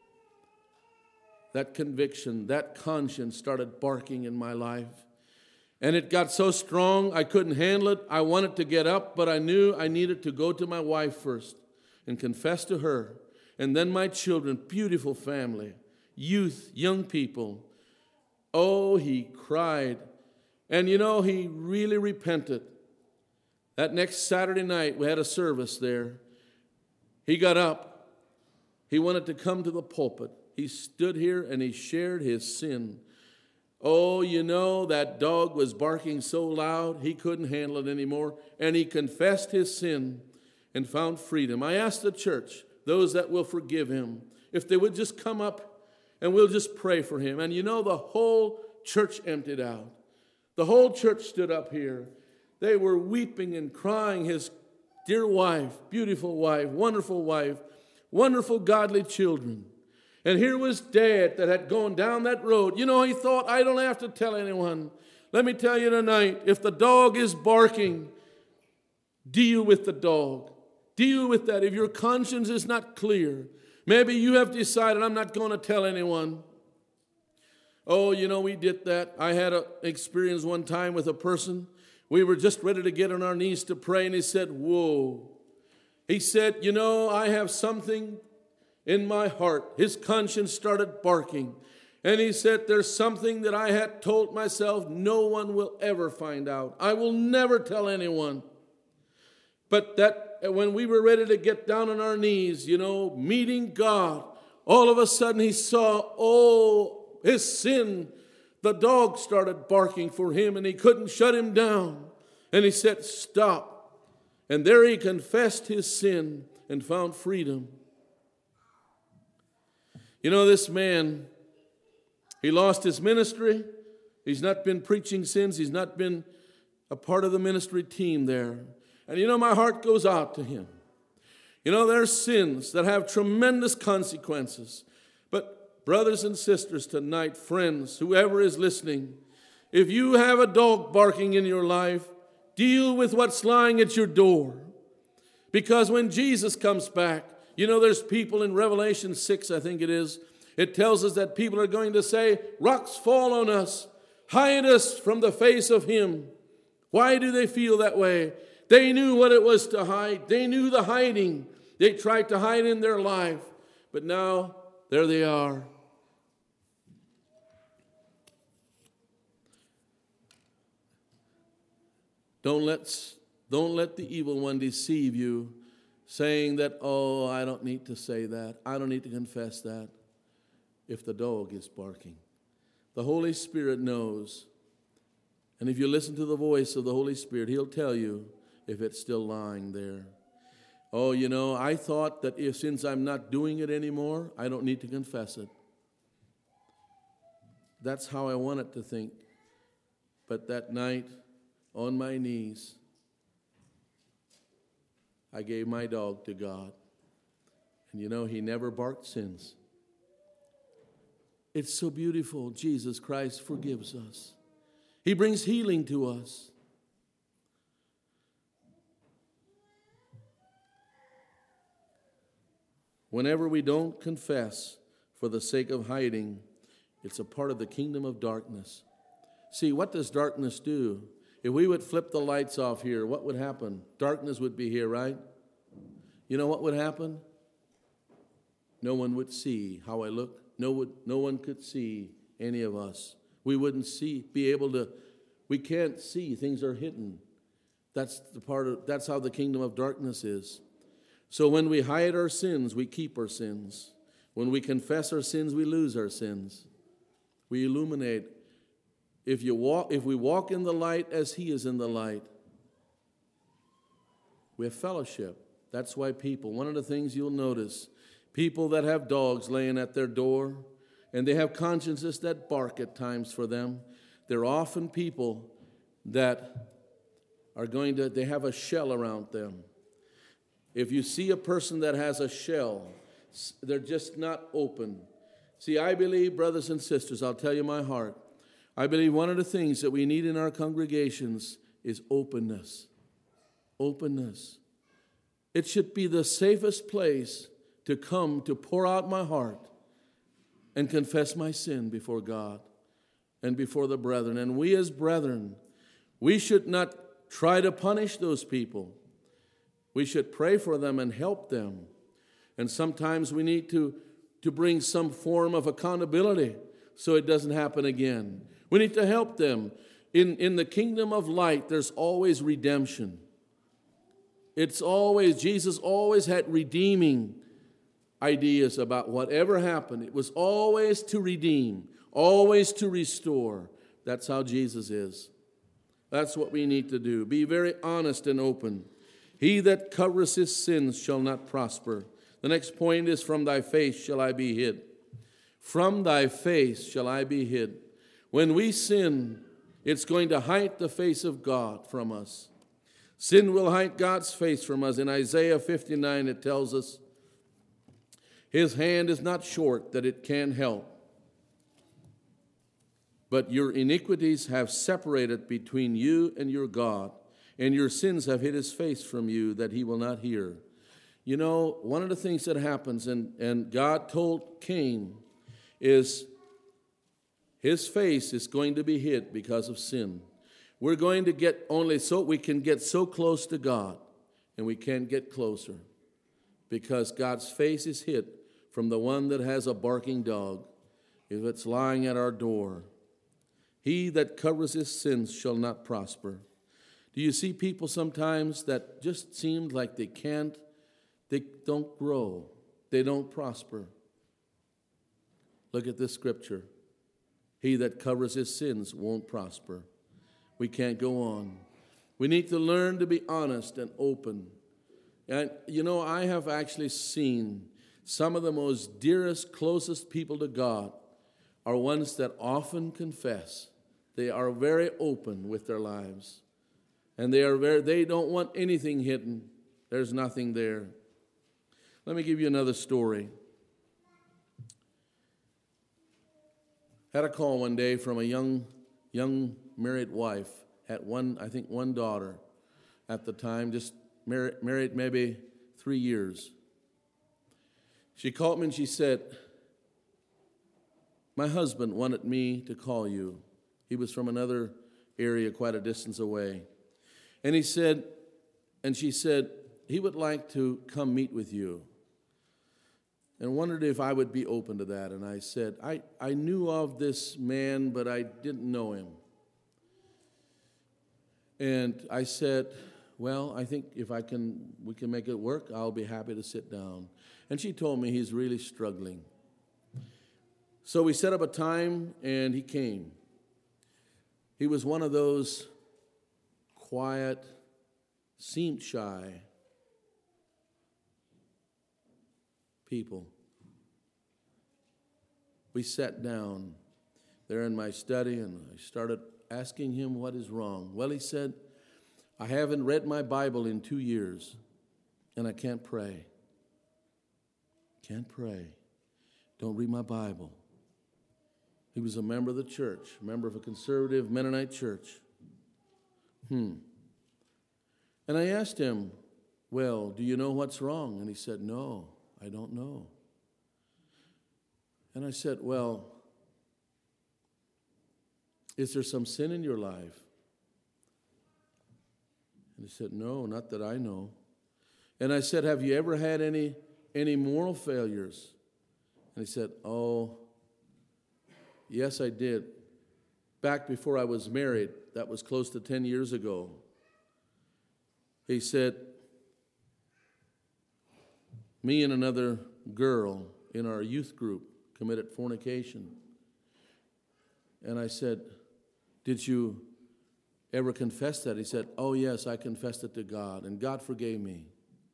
that conviction, that conscience started barking in my life. And it got so strong, I couldn't handle it. I wanted to get up, but I knew I needed to go to my wife first and confess to her. And then my children, beautiful family, youth, young people. Oh, he cried. And you know, he really repented. That next Saturday night, we had a service there. He got up. He wanted to come to the pulpit. He stood here and he shared his sin. Oh, you know, that dog was barking so loud, he couldn't handle it anymore. And he confessed his sin and found freedom. I asked the church, those that will forgive him, if they would just come up and we'll just pray for him. And you know, the whole church emptied out. The whole church stood up here. They were weeping and crying. His dear wife, beautiful wife, wonderful wife, wonderful godly children. And here was Dad that had gone down that road. You know, he thought, I don't have to tell anyone. Let me tell you tonight, if the dog is barking, deal with the dog. Deal with that. If your conscience is not clear, maybe you have decided, I'm not going to tell anyone. Oh, you know, we did that. I had an experience one time with a person. We were just ready to get on our knees to pray, and he said, whoa. He said, you know, I have something in my heart. His conscience started barking. And he said, there's something that I had told myself no one will ever find out. I will never tell anyone. But that when we were ready to get down on our knees, you know, meeting God, all of a sudden he saw, oh, his sin. The dog started barking for him and he couldn't shut him down. And he said, stop. And there he confessed his sin and found freedom. You know, this man, he lost his ministry. He's not been preaching since. He's not been a part of the ministry team there. And you know, my heart goes out to him. You know, there are sins that have tremendous consequences. But brothers and sisters tonight, friends, whoever is listening, if you have a dog barking in your life, deal with what's lying at your door. Because when Jesus comes back, you know, there's people in Revelation six, I think it is. It tells us that people are going to say, rocks fall on us. hide us from the face of him. Why do they feel that way? They knew what it was to hide. They knew the hiding. They tried to hide in their life. But now, there they are. Don't let, don't let the evil one deceive you, saying that, oh, I don't need to say that. I don't need to confess that. If the dog is barking. The Holy Spirit knows. And if you listen to the voice of the Holy Spirit, he'll tell you if it's still lying there. Oh, you know, I thought that if since I'm not doing it anymore, I don't need to confess it. That's how I wanted to think. But that night, on my knees, I gave my dog to God. And you know, he never barked since. It's so beautiful. Jesus Christ forgives us. He brings healing to us. Whenever we don't confess for the sake of hiding, it's a part of the kingdom of darkness. See, what does darkness do? If we would flip the lights off here, what would happen? Darkness would be here, right? You know what would happen? No one would see how I look. No one, no one could see any of us. We wouldn't see, be able to, we can't see. Things are hidden. That's the part of, that's how the kingdom of darkness is. So when we hide our sins, we keep our sins. When we confess our sins, we lose our sins. We illuminate. If you walk, if we walk in the light as he is in the light, we have fellowship. That's why people, one of the things you'll notice, people that have dogs laying at their door, and they have consciences that bark at times for them, they're often people that are going to, they have a shell around them. If you see a person that has a shell, they're just not open. See, I believe, brothers and sisters, I'll tell you my heart, I believe one of the things that we need in our congregations is openness. Openness. It should be the safest place to come to pour out my heart and confess my sin before God and before the brethren. And we as brethren, we should not try to punish those people. We should pray for them and help them. And sometimes we need to, to bring some form of accountability so it doesn't happen again. We need to help them. In, in the kingdom of light, there's always redemption. It's always, Jesus always had redeeming ideas about whatever happened. It was always to redeem, always to restore. That's how Jesus is. That's what we need to do. Be very honest and open. He that covers his sins shall not prosper. The next point is, from thy face shall I be hid. From thy face shall I be hid. When we sin, it's going to hide the face of God from us. Sin will hide God's face from us. In Isaiah fifty-nine, it tells us, his hand is not short that it can help, but your iniquities have separated between you and your God, and your sins have hid his face from you that he will not hear. You know, one of the things that happens, and, and God told Cain, is his face is going to be hid because of sin. We're going to get only so we can get so close to God, and we can't get closer because God's face is hid from the one that has a barking dog if it's lying at our door. He that covers his sins shall not prosper. Do you see people sometimes that just seem like they can't, they don't grow, they don't prosper? Look at this scripture. He that covers his sins won't prosper. We can't go on. We need to learn to be honest and open. And, you know, I have actually seen some of the most dearest, closest people to God are ones that often confess. They are very open with their lives. And they are very, they don't want anything hidden. There's nothing there. Let me give you another story. Had a call one day from a young, young married wife. Had one, I think, one daughter at the time, just married, married maybe three years. She called me and she said, my husband wanted me to call you. He was from another area quite a distance away. And he said, and she said, he would like to come meet with you. And wondered if I would be open to that. And I said, I, I knew of this man, but I didn't know him. And I said, well, I think if I can, we can make it work, I'll be happy to sit down. And she told me he's really struggling. So we set up a time, and he came. He was one of those quiet, seemed shy people. We sat down there in my study, and I started asking him what is wrong. Well, he said, I haven't read my Bible in two years, and I can't pray. Can't pray. Don't read my Bible. He was a member of the church, a member of a conservative Mennonite church. Hmm. And I asked him, well, do you know what's wrong? And he said, no, I don't know. And I said, well, is there some sin in your life? And he said, no, not that I know. And I said, have you ever had any, any moral failures? And he said, oh, yes, I did. Back before I was married, that was close to ten years ago. He said, me and another girl in our youth group committed fornication. And I said, did you ever confess that? He said, oh, yes, I confessed it to God, and God forgave me.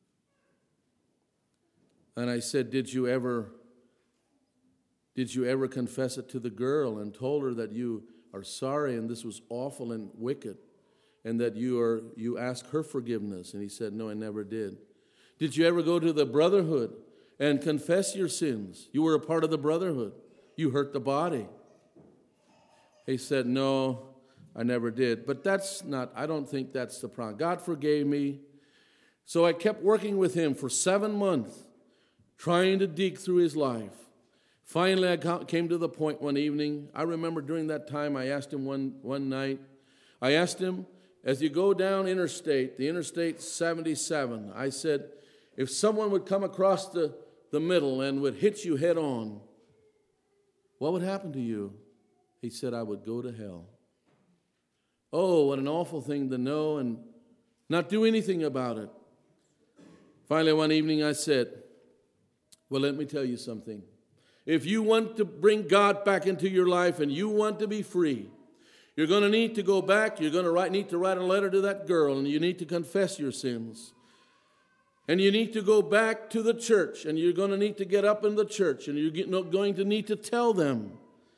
And I said, did you ever, did you ever confess it to the girl and told her that you are sorry and this was awful and wicked, and that you are you ask her forgiveness? And he said, no, I never did. Did you ever go to the brotherhood and confess your sins? You were a part of the brotherhood. You hurt the body. He said, no, I never did. But that's not, I don't think that's the problem. God forgave me. So I kept working with him for seven months, trying to dig through his life. Finally, I came to the point one evening. I remember during that time, I asked him one, one night, I asked him, as you go down interstate, the Interstate seventy-seven, I said, if someone would come across the, the middle and would hit you head on, what would happen to you? He said, I would go to hell. Oh, what an awful thing to know and not do anything about it. Finally, one evening I said, well, let me tell you something. If you want to bring God back into your life and you want to be free, you're going to need to go back. You're going to write, need to write a letter to that girl, and you need to confess your sins. And you need to go back to the church, and you're going to need to get up in the church, and you're going to need to tell them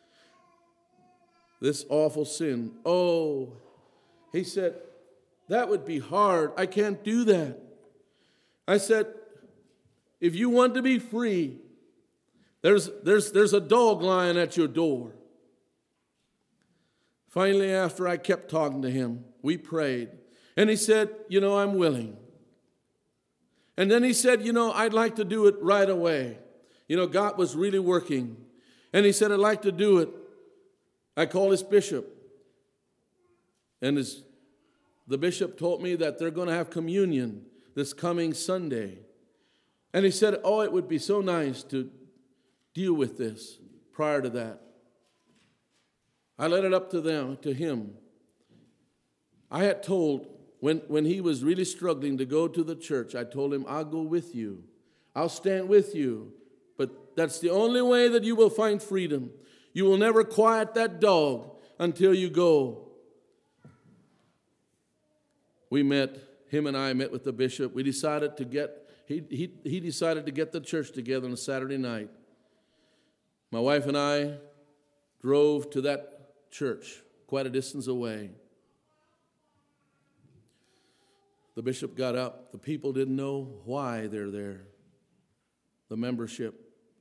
this awful sin. Oh, he said, that would be hard. I can't do that. I said, if you want to be free, there's, there's, there's a dog lying at your door. Finally, after I kept talking to him, we prayed. And he said, you know, I'm willing. And then he said, you know, I'd like to do it right away. You know, God was really working. And he said, I'd like to do it. I called his bishop. And his, the bishop told me that they're going to have communion this coming Sunday. And he said, oh, it would be so nice to deal with this prior to that. I let it up to them, to him. I had told, when, when he was really struggling to go to the church, I told him, I'll go with you. I'll stand with you. But that's the only way that you will find freedom. You will never quiet that dog until you go. We met, him and I met with the bishop. We decided to get, he, he, he decided to get the church together on a Saturday night. My wife and I drove to that church quite a distance away. The bishop got up. The people didn't know why they're there. The membership.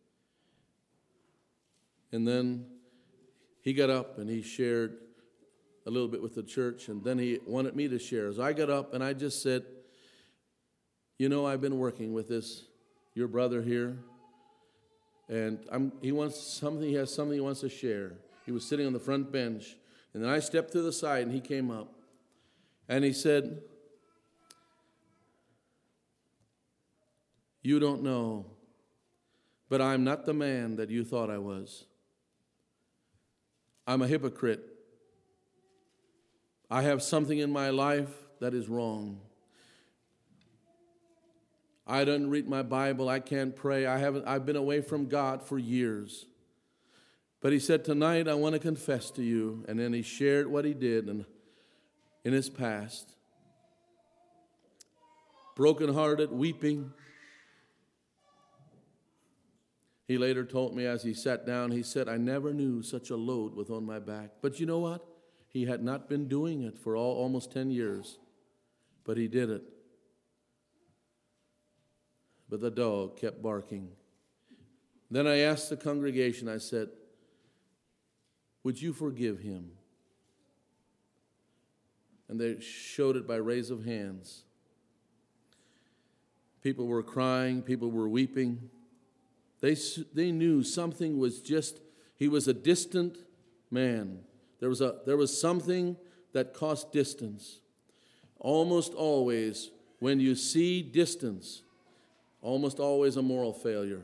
And then he got up and he shared a little bit with the church, and then he wanted me to share. As I got up and I just said, you know, I've been working with this, your brother here, and I'm, he wants something, he has something he wants to share. He was sitting on the front bench. And then I stepped to the side, and he came up. And he said, "You don't know, but I'm not the man that you thought I was. I'm a hypocrite. I have something in my life that is wrong. I don't read my Bible. I can't pray. I haven't, I've been away from God for years. But he said, tonight I want to confess to you." And then he shared what he did in, in his past. Brokenhearted, weeping. He later told me as he sat down, he said, "I never knew such a load was on my back." But you know what? He had not been doing it for all, almost ten years. But he did it. But the dog kept barking. Then I asked the congregation, I said, "Would you forgive him?" And they showed it by raise of hands. People were crying. People were weeping. They, they knew something was just, he was a distant man. There was, a, there was something that caused distance. Almost always, when you see distance, almost always a moral failure.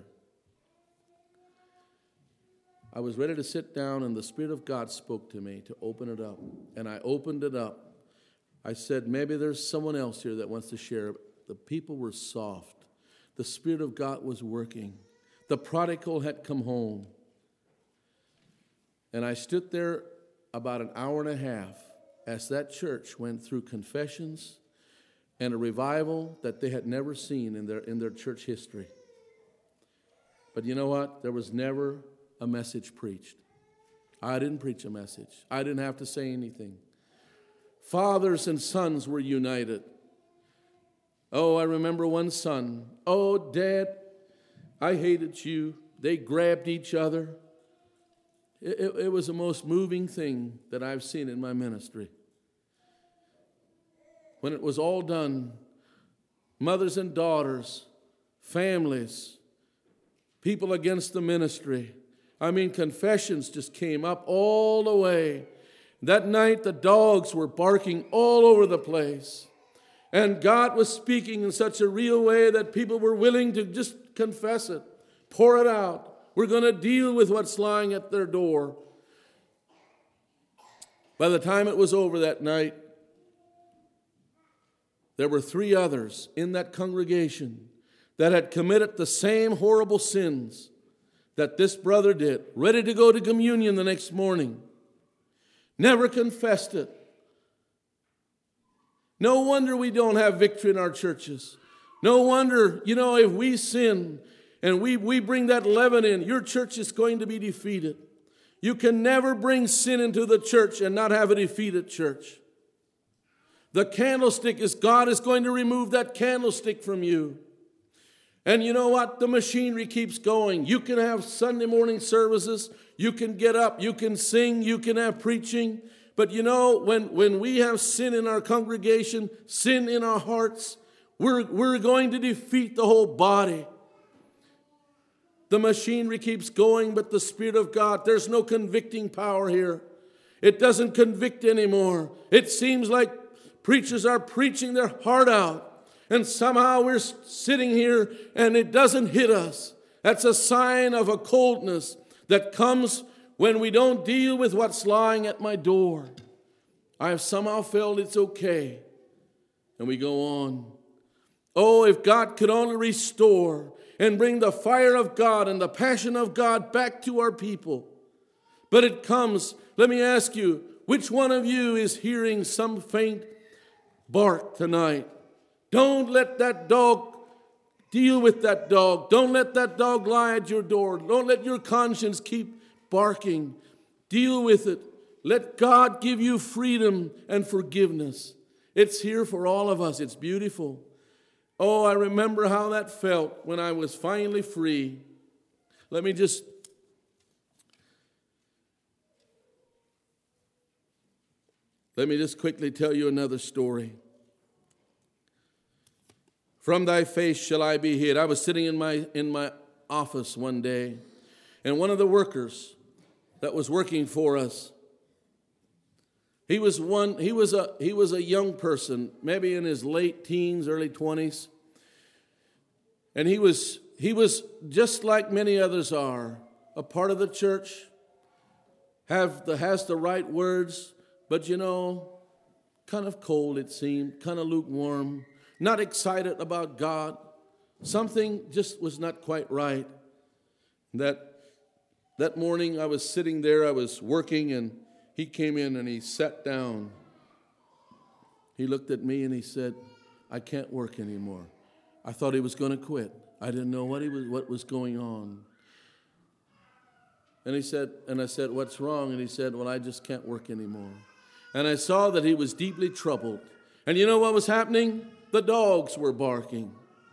I was ready to sit down, and the Spirit of God spoke to me to open it up. And I opened it up. I said, maybe there's someone else here that wants to share. The people were soft. The Spirit of God was working. The prodigal had come home. And I stood there about an hour and a half as that church went through confessions and a revival that they had never seen in their, in their church history. But you know what? There was never a message preached. I didn't preach a message. I didn't have to say anything. Fathers and sons were united. Oh, I remember one son. "Oh, Dad, I hated you." They grabbed each other. It, it, it was the most moving thing that I've seen in my ministry. When it was all done, mothers and daughters, families, people against the ministry. I mean, confessions just came up all the way. That night, the dogs were barking all over the place. And God was speaking in such a real way that people were willing to just confess it, pour it out. We're going to deal with what's lying at their door. By the time it was over that night, there were three others in that congregation that had committed the same horrible sins that this brother did, ready to go to communion the next morning. Never confessed it. No wonder we don't have victory in our churches. No wonder, you know, if we sin and we, we bring that leaven in, your church is going to be defeated. You can never bring sin into the church and not have a defeated church. The candlestick is, God is going to remove that candlestick from you. And you know what? The machinery keeps going. You can have Sunday morning services. You can get up. You can sing. You can have preaching. But you know, when, when we have sin in our congregation, sin in our hearts, we're, we're going to defeat the whole body. The machinery keeps going, but the Spirit of God, there's no convicting power here. It doesn't convict anymore. It seems like preachers are preaching their heart out, and somehow we're sitting here and it doesn't hit us. That's a sign of a coldness that comes when we don't deal with what's lying at my door. I have somehow felt it's okay. And we go on. Oh, if God could only restore and bring the fire of God and the passion of God back to our people. But it comes, let me ask you, which one of you is hearing some faint bark tonight? Don't let that dog deal with that dog. Don't let that dog lie at your door. Don't let your conscience keep barking. Deal with it. Let God give you freedom and forgiveness. It's here for all of us. It's beautiful. Oh, I remember how that felt when I was finally free. Let me just Let me just quickly tell you another story. From thy face shall I be hid. I was sitting in my in my office one day, and one of the workers that was working for us He was one, he was a he was a young person, maybe in his late teens, early twenties. And he was he was just like many others are, a part of the church, have the has the right words, but you know, kind of cold it seemed, kind of lukewarm, not excited about God. Something just was not quite right. That that morning I was sitting there, I was working, and he came in and he sat down. He looked at me and he said, "I can't work anymore." I thought he was going to quit. I didn't know what he was what was going on. And he said, and I said, "What's wrong?" And he said, "Well, I just can't work anymore." And I saw that he was deeply troubled. And you know what was happening? The dogs were barking.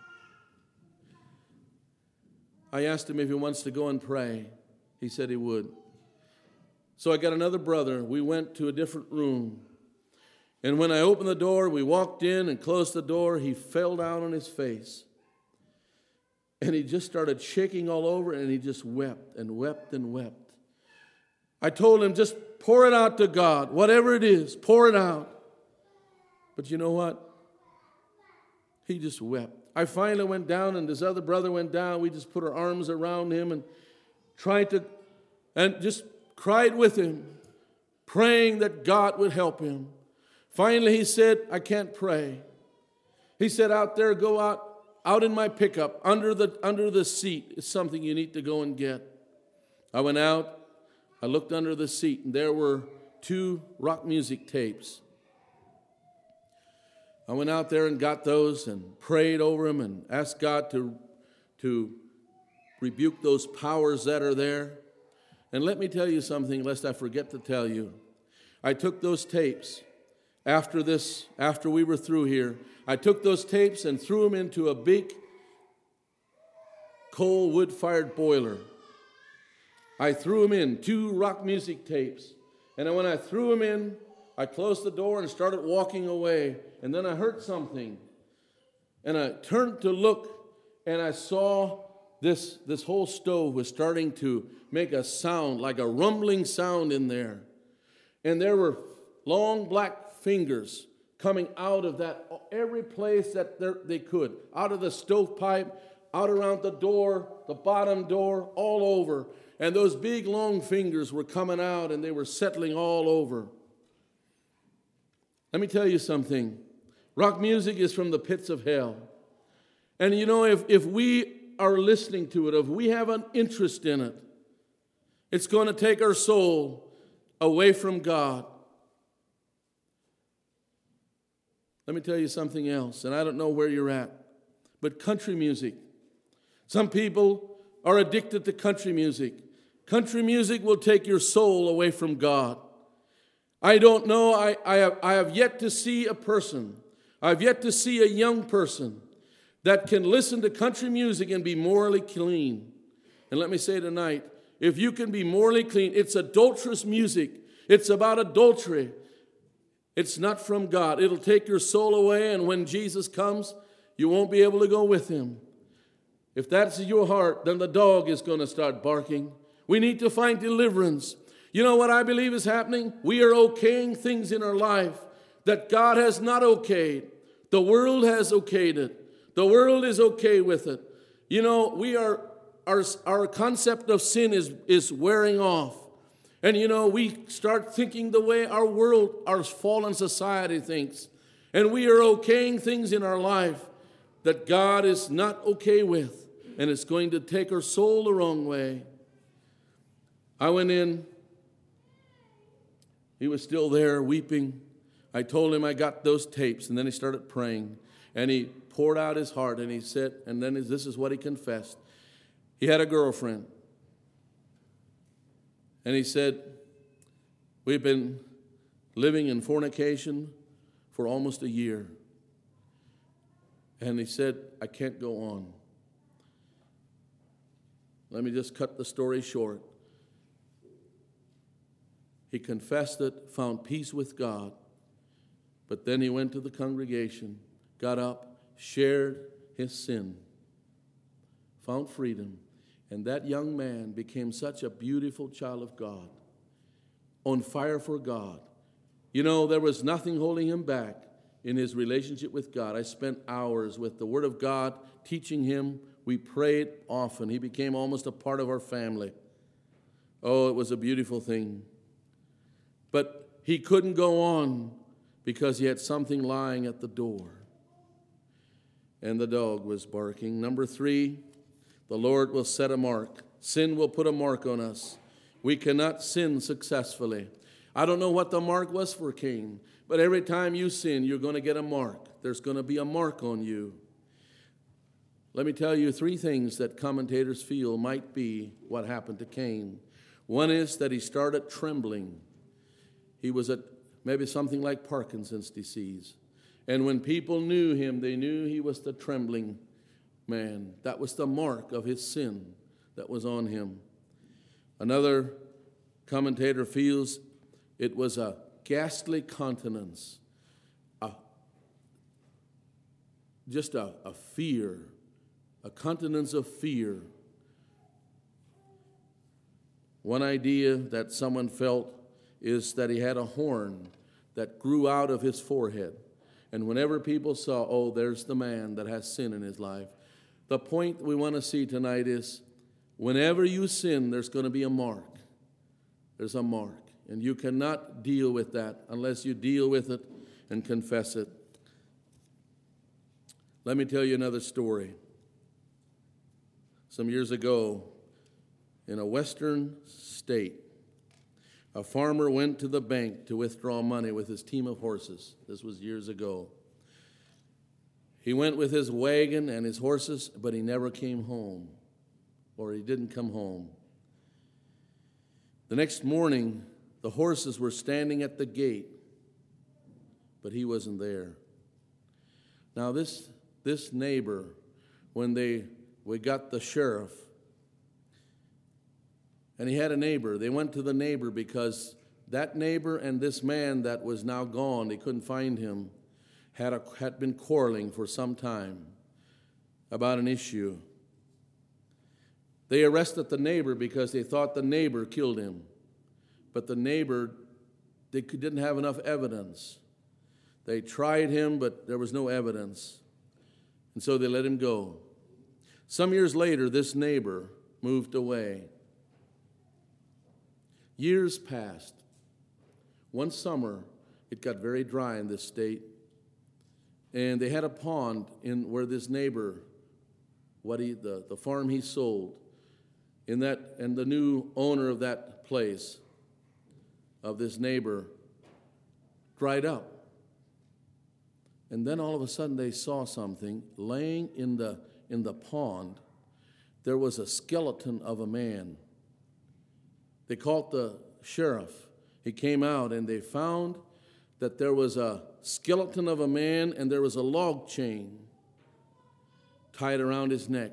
I asked him if he wants to go and pray. He said he would. So I got another brother. We went to a different room. And when I opened the door, we walked in and closed the door. He fell down on his face. And he just started shaking all over, and he just wept and wept and wept. I told him, just pour it out to God. Whatever it is, pour it out. But you know what? He just wept. I finally went down, and this other brother went down. We just put our arms around him and tried to, and just cried with him, praying that God would help him. Finally, he said, "I can't pray." He said, "Out there, go out, out in my pickup, under the under the seat is something you need to go and get." I went out. I looked under the seat, and there were two rock music tapes. I went out there and got those and prayed over them and asked God to, to rebuke those powers that are there. And let me tell you something, lest I forget to tell you. I took those tapes after this, after we were through here. I took those tapes and threw them into a big coal wood-fired boiler. I threw them in, two rock music tapes. And when I threw them in, I closed the door and started walking away. And then I heard something. And I turned to look, and I saw this, this whole stove was starting to make a sound, like a rumbling sound in there. And there were long black fingers coming out of that, every place that they could. Out of the stovepipe, out around the door, the bottom door, all over. And those big long fingers were coming out, and they were settling all over. Let me tell you something. Rock music is from the pits of hell. And you know, if, if we are listening to it, if we have an interest in it, it's going to take our soul away from God. Let me tell you something else, and I don't know where you're at, but country music. Some people are addicted to country music. Country music will take your soul away from God. I don't know, I, I, have, I have yet to see a person, I've yet to see a young person that can listen to country music and be morally clean. And let me say tonight, if you can be morally clean, it's adulterous music. It's about adultery. It's not from God. It'll take your soul away, and when Jesus comes, you won't be able to go with him. If that's your heart, then the dog is going to start barking. We need to find deliverance. You know what I believe is happening? We are okaying things in our life that God has not okayed. The world has okayed it. The world is okay with it. You know, we are our, our concept of sin is, is wearing off. And you know, we start thinking the way our world, our fallen society thinks. And we are okaying things in our life that God is not okay with. And it's going to take our soul the wrong way. I went in. He was still there weeping. I told him I got those tapes, and then he started praying. And he poured out his heart, and he said, and then this is what he confessed. He had a girlfriend. And he said, we've been living in fornication for almost a year. And he said, I can't go on. Let me just cut the story short. He confessed it, found peace with God, but then he went to the congregation, got up, shared his sin, found freedom, and that young man became such a beautiful child of God, on fire for God. You know, there was nothing holding him back in his relationship with God. I spent hours with the Word of God, teaching him. We prayed often. He became almost a part of our family. Oh, it was a beautiful thing. But he couldn't go on because he had something lying at the door. And the dog was barking. Number three, the Lord will set a mark. Sin will put a mark on us. We cannot sin successfully. I don't know what the mark was for Cain, but every time you sin, you're going to get a mark. There's going to be a mark on you. Let me tell you three things that commentators feel might be what happened to Cain. One is that he started trembling. He was at maybe something like Parkinson's disease. And when people knew him, they knew he was the trembling man. That was the mark of his sin that was on him. Another commentator feels it was a ghastly countenance, a, just a, a fear, a countenance of fear. One idea that someone felt is that he had a horn that grew out of his forehead. And whenever people saw, oh, there's the man that has sin in his life. The point we want to see tonight is whenever you sin, there's going to be a mark. There's a mark. And you cannot deal with that unless you deal with it and confess it. Let me tell you another story. Some years ago, in a western state, a farmer went to the bank to withdraw money with his team of horses. This was years ago. He went with his wagon and his horses, but he never came home, or he didn't come home. The next morning, the horses were standing at the gate, but he wasn't there. Now, this, this neighbor, when they we got the sheriff, and he had a neighbor. They went to the neighbor because that neighbor and this man that was now gone, they couldn't find him, had, a, had been quarreling for some time about an issue. They arrested the neighbor because they thought the neighbor killed him. But the neighbor, they didn't have enough evidence. They tried him, but there was no evidence. And so they let him go. Some years later, this neighbor moved away. Years passed. One summer, it got very dry in this state, and they had a pond in where this neighbor, what he the, the farm he sold, in that, and the new owner of that place, of this neighbor, dried up. And then all of a sudden they saw something laying in the in the pond. There was a skeleton of a man. They called the sheriff. He came out and they found that there was a skeleton of a man and there was a log chain tied around his neck.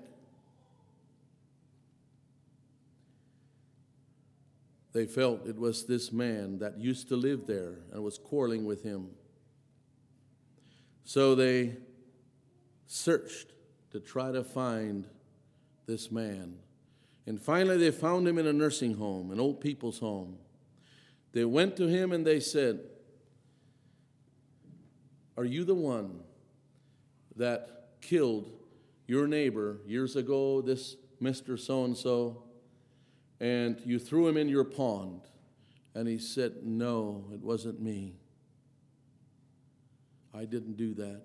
They felt it was this man that used to live there and was quarreling with him. So they searched to try to find this man. And finally they found him in a nursing home, an old people's home. They went to him and they said, "Are you the one that killed your neighbor years ago, this Mister So-and-so, and you threw him in your pond?" And he said, "No, it wasn't me. I didn't do that."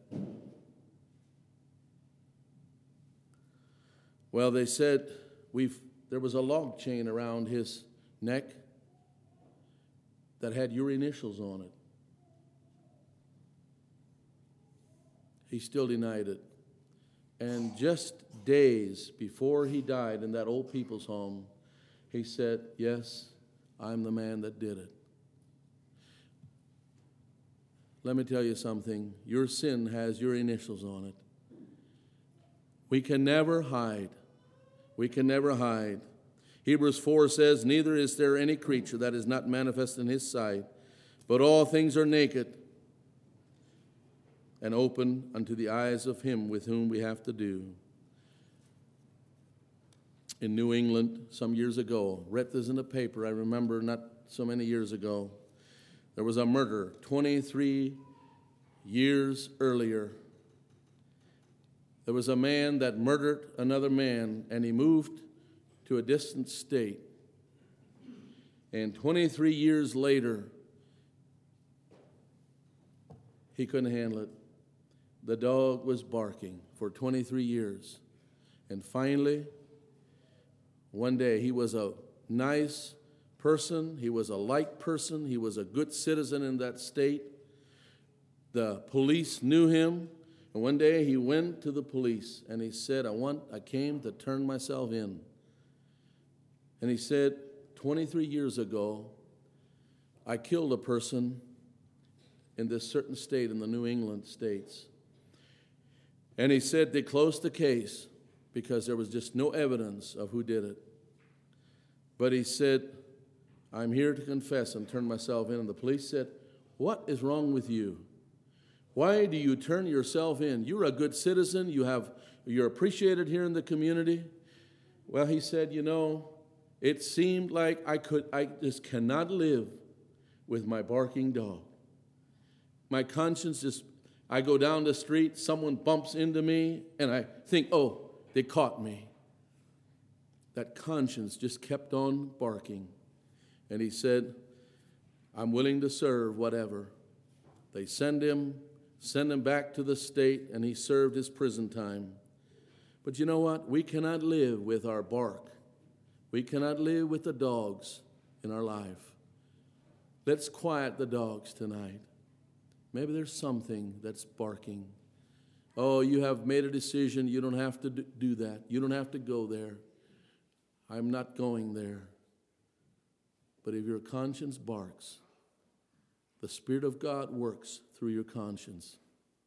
Well, they said, We've there was a log chain around his neck that had your initials on it. He still denied it. And just days before he died in that old people's home, he said, "Yes, I'm the man that did it." Let me tell you something. Your sin has your initials on it. We can never hide. We can never hide. Hebrews four says, "Neither is there any creature that is not manifest in his sight, but all things are naked and open unto the eyes of him with whom we have to do." In New England, some years ago, read this in the paper, I remember not so many years ago, There was a murder twenty-three years earlier. There was a man that murdered another man, and he moved to a distant state. And twenty-three years later, he couldn't handle it. The dog was barking for twenty-three years. And finally, one day, he was a nice person. He was a liked person. He was a good citizen in that state. The police knew him. And one day he went to the police and he said, I want, I came to turn myself in. And he said, twenty-three years ago, I killed a person in this certain state in the New England states. And he said they closed the case because there was just no evidence of who did it. But he said, I'm here to confess and turn myself in. And the police said, what is wrong with you? Why do you turn yourself in? You're a good citizen. You have, you're appreciated here in the community. Well, he said, you know, it seemed like I could, I just cannot live with my barking dog. My conscience just, I go down the street, someone bumps into me, and I think, oh, they caught me. That conscience just kept on barking. And he said, I'm willing to serve whatever. They send him, send him back to the state, and he served his prison time. But you know what? We cannot live with our bark. We cannot live with the dogs in our life. Let's quiet the dogs tonight. Maybe there's something that's barking. Oh, you have made a decision. You don't have to do that. You don't have to go there. I'm not going there. But if your conscience barks, the Spirit of God works through your conscience.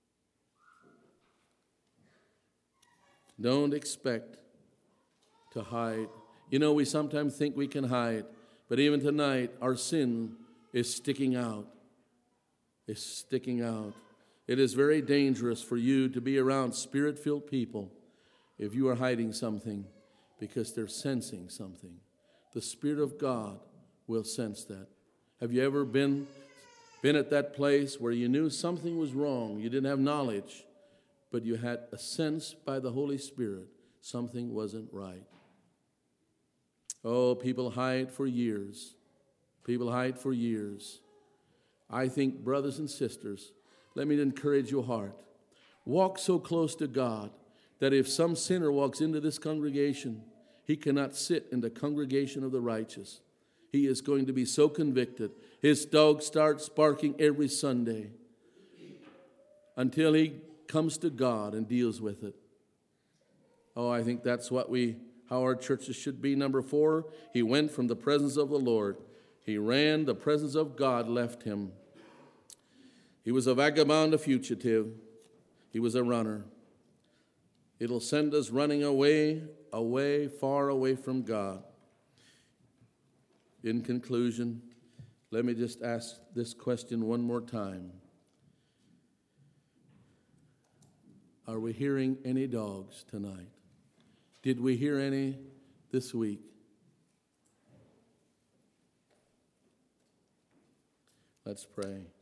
Don't expect to hide. You know, we sometimes think we can hide, but even tonight, our sin is sticking out. It's sticking out. It is very dangerous for you to be around Spirit-filled people if you are hiding something because they're sensing something. The Spirit of God will sense that. Have you ever been, been at that place where you knew something was wrong? You didn't have knowledge, but you had a sense by the Holy Spirit something wasn't right. Oh, people hide for years. People hide for years. I think, brothers and sisters, let me encourage your heart. Walk so close to God that if some sinner walks into this congregation, he cannot sit in the congregation of the righteous. He is going to be so convicted. His dog starts barking every Sunday until he comes to God and deals with it. Oh, I think that's what we, how our churches should be. Number four, he went from the presence of the Lord. He ran, the presence of God left him. He was a vagabond, a fugitive. He was a runner. It'll send us running away, away, far away from God. In conclusion, let me just ask this question one more time. Are we hearing any dogs tonight? Did we hear any this week? Let's pray.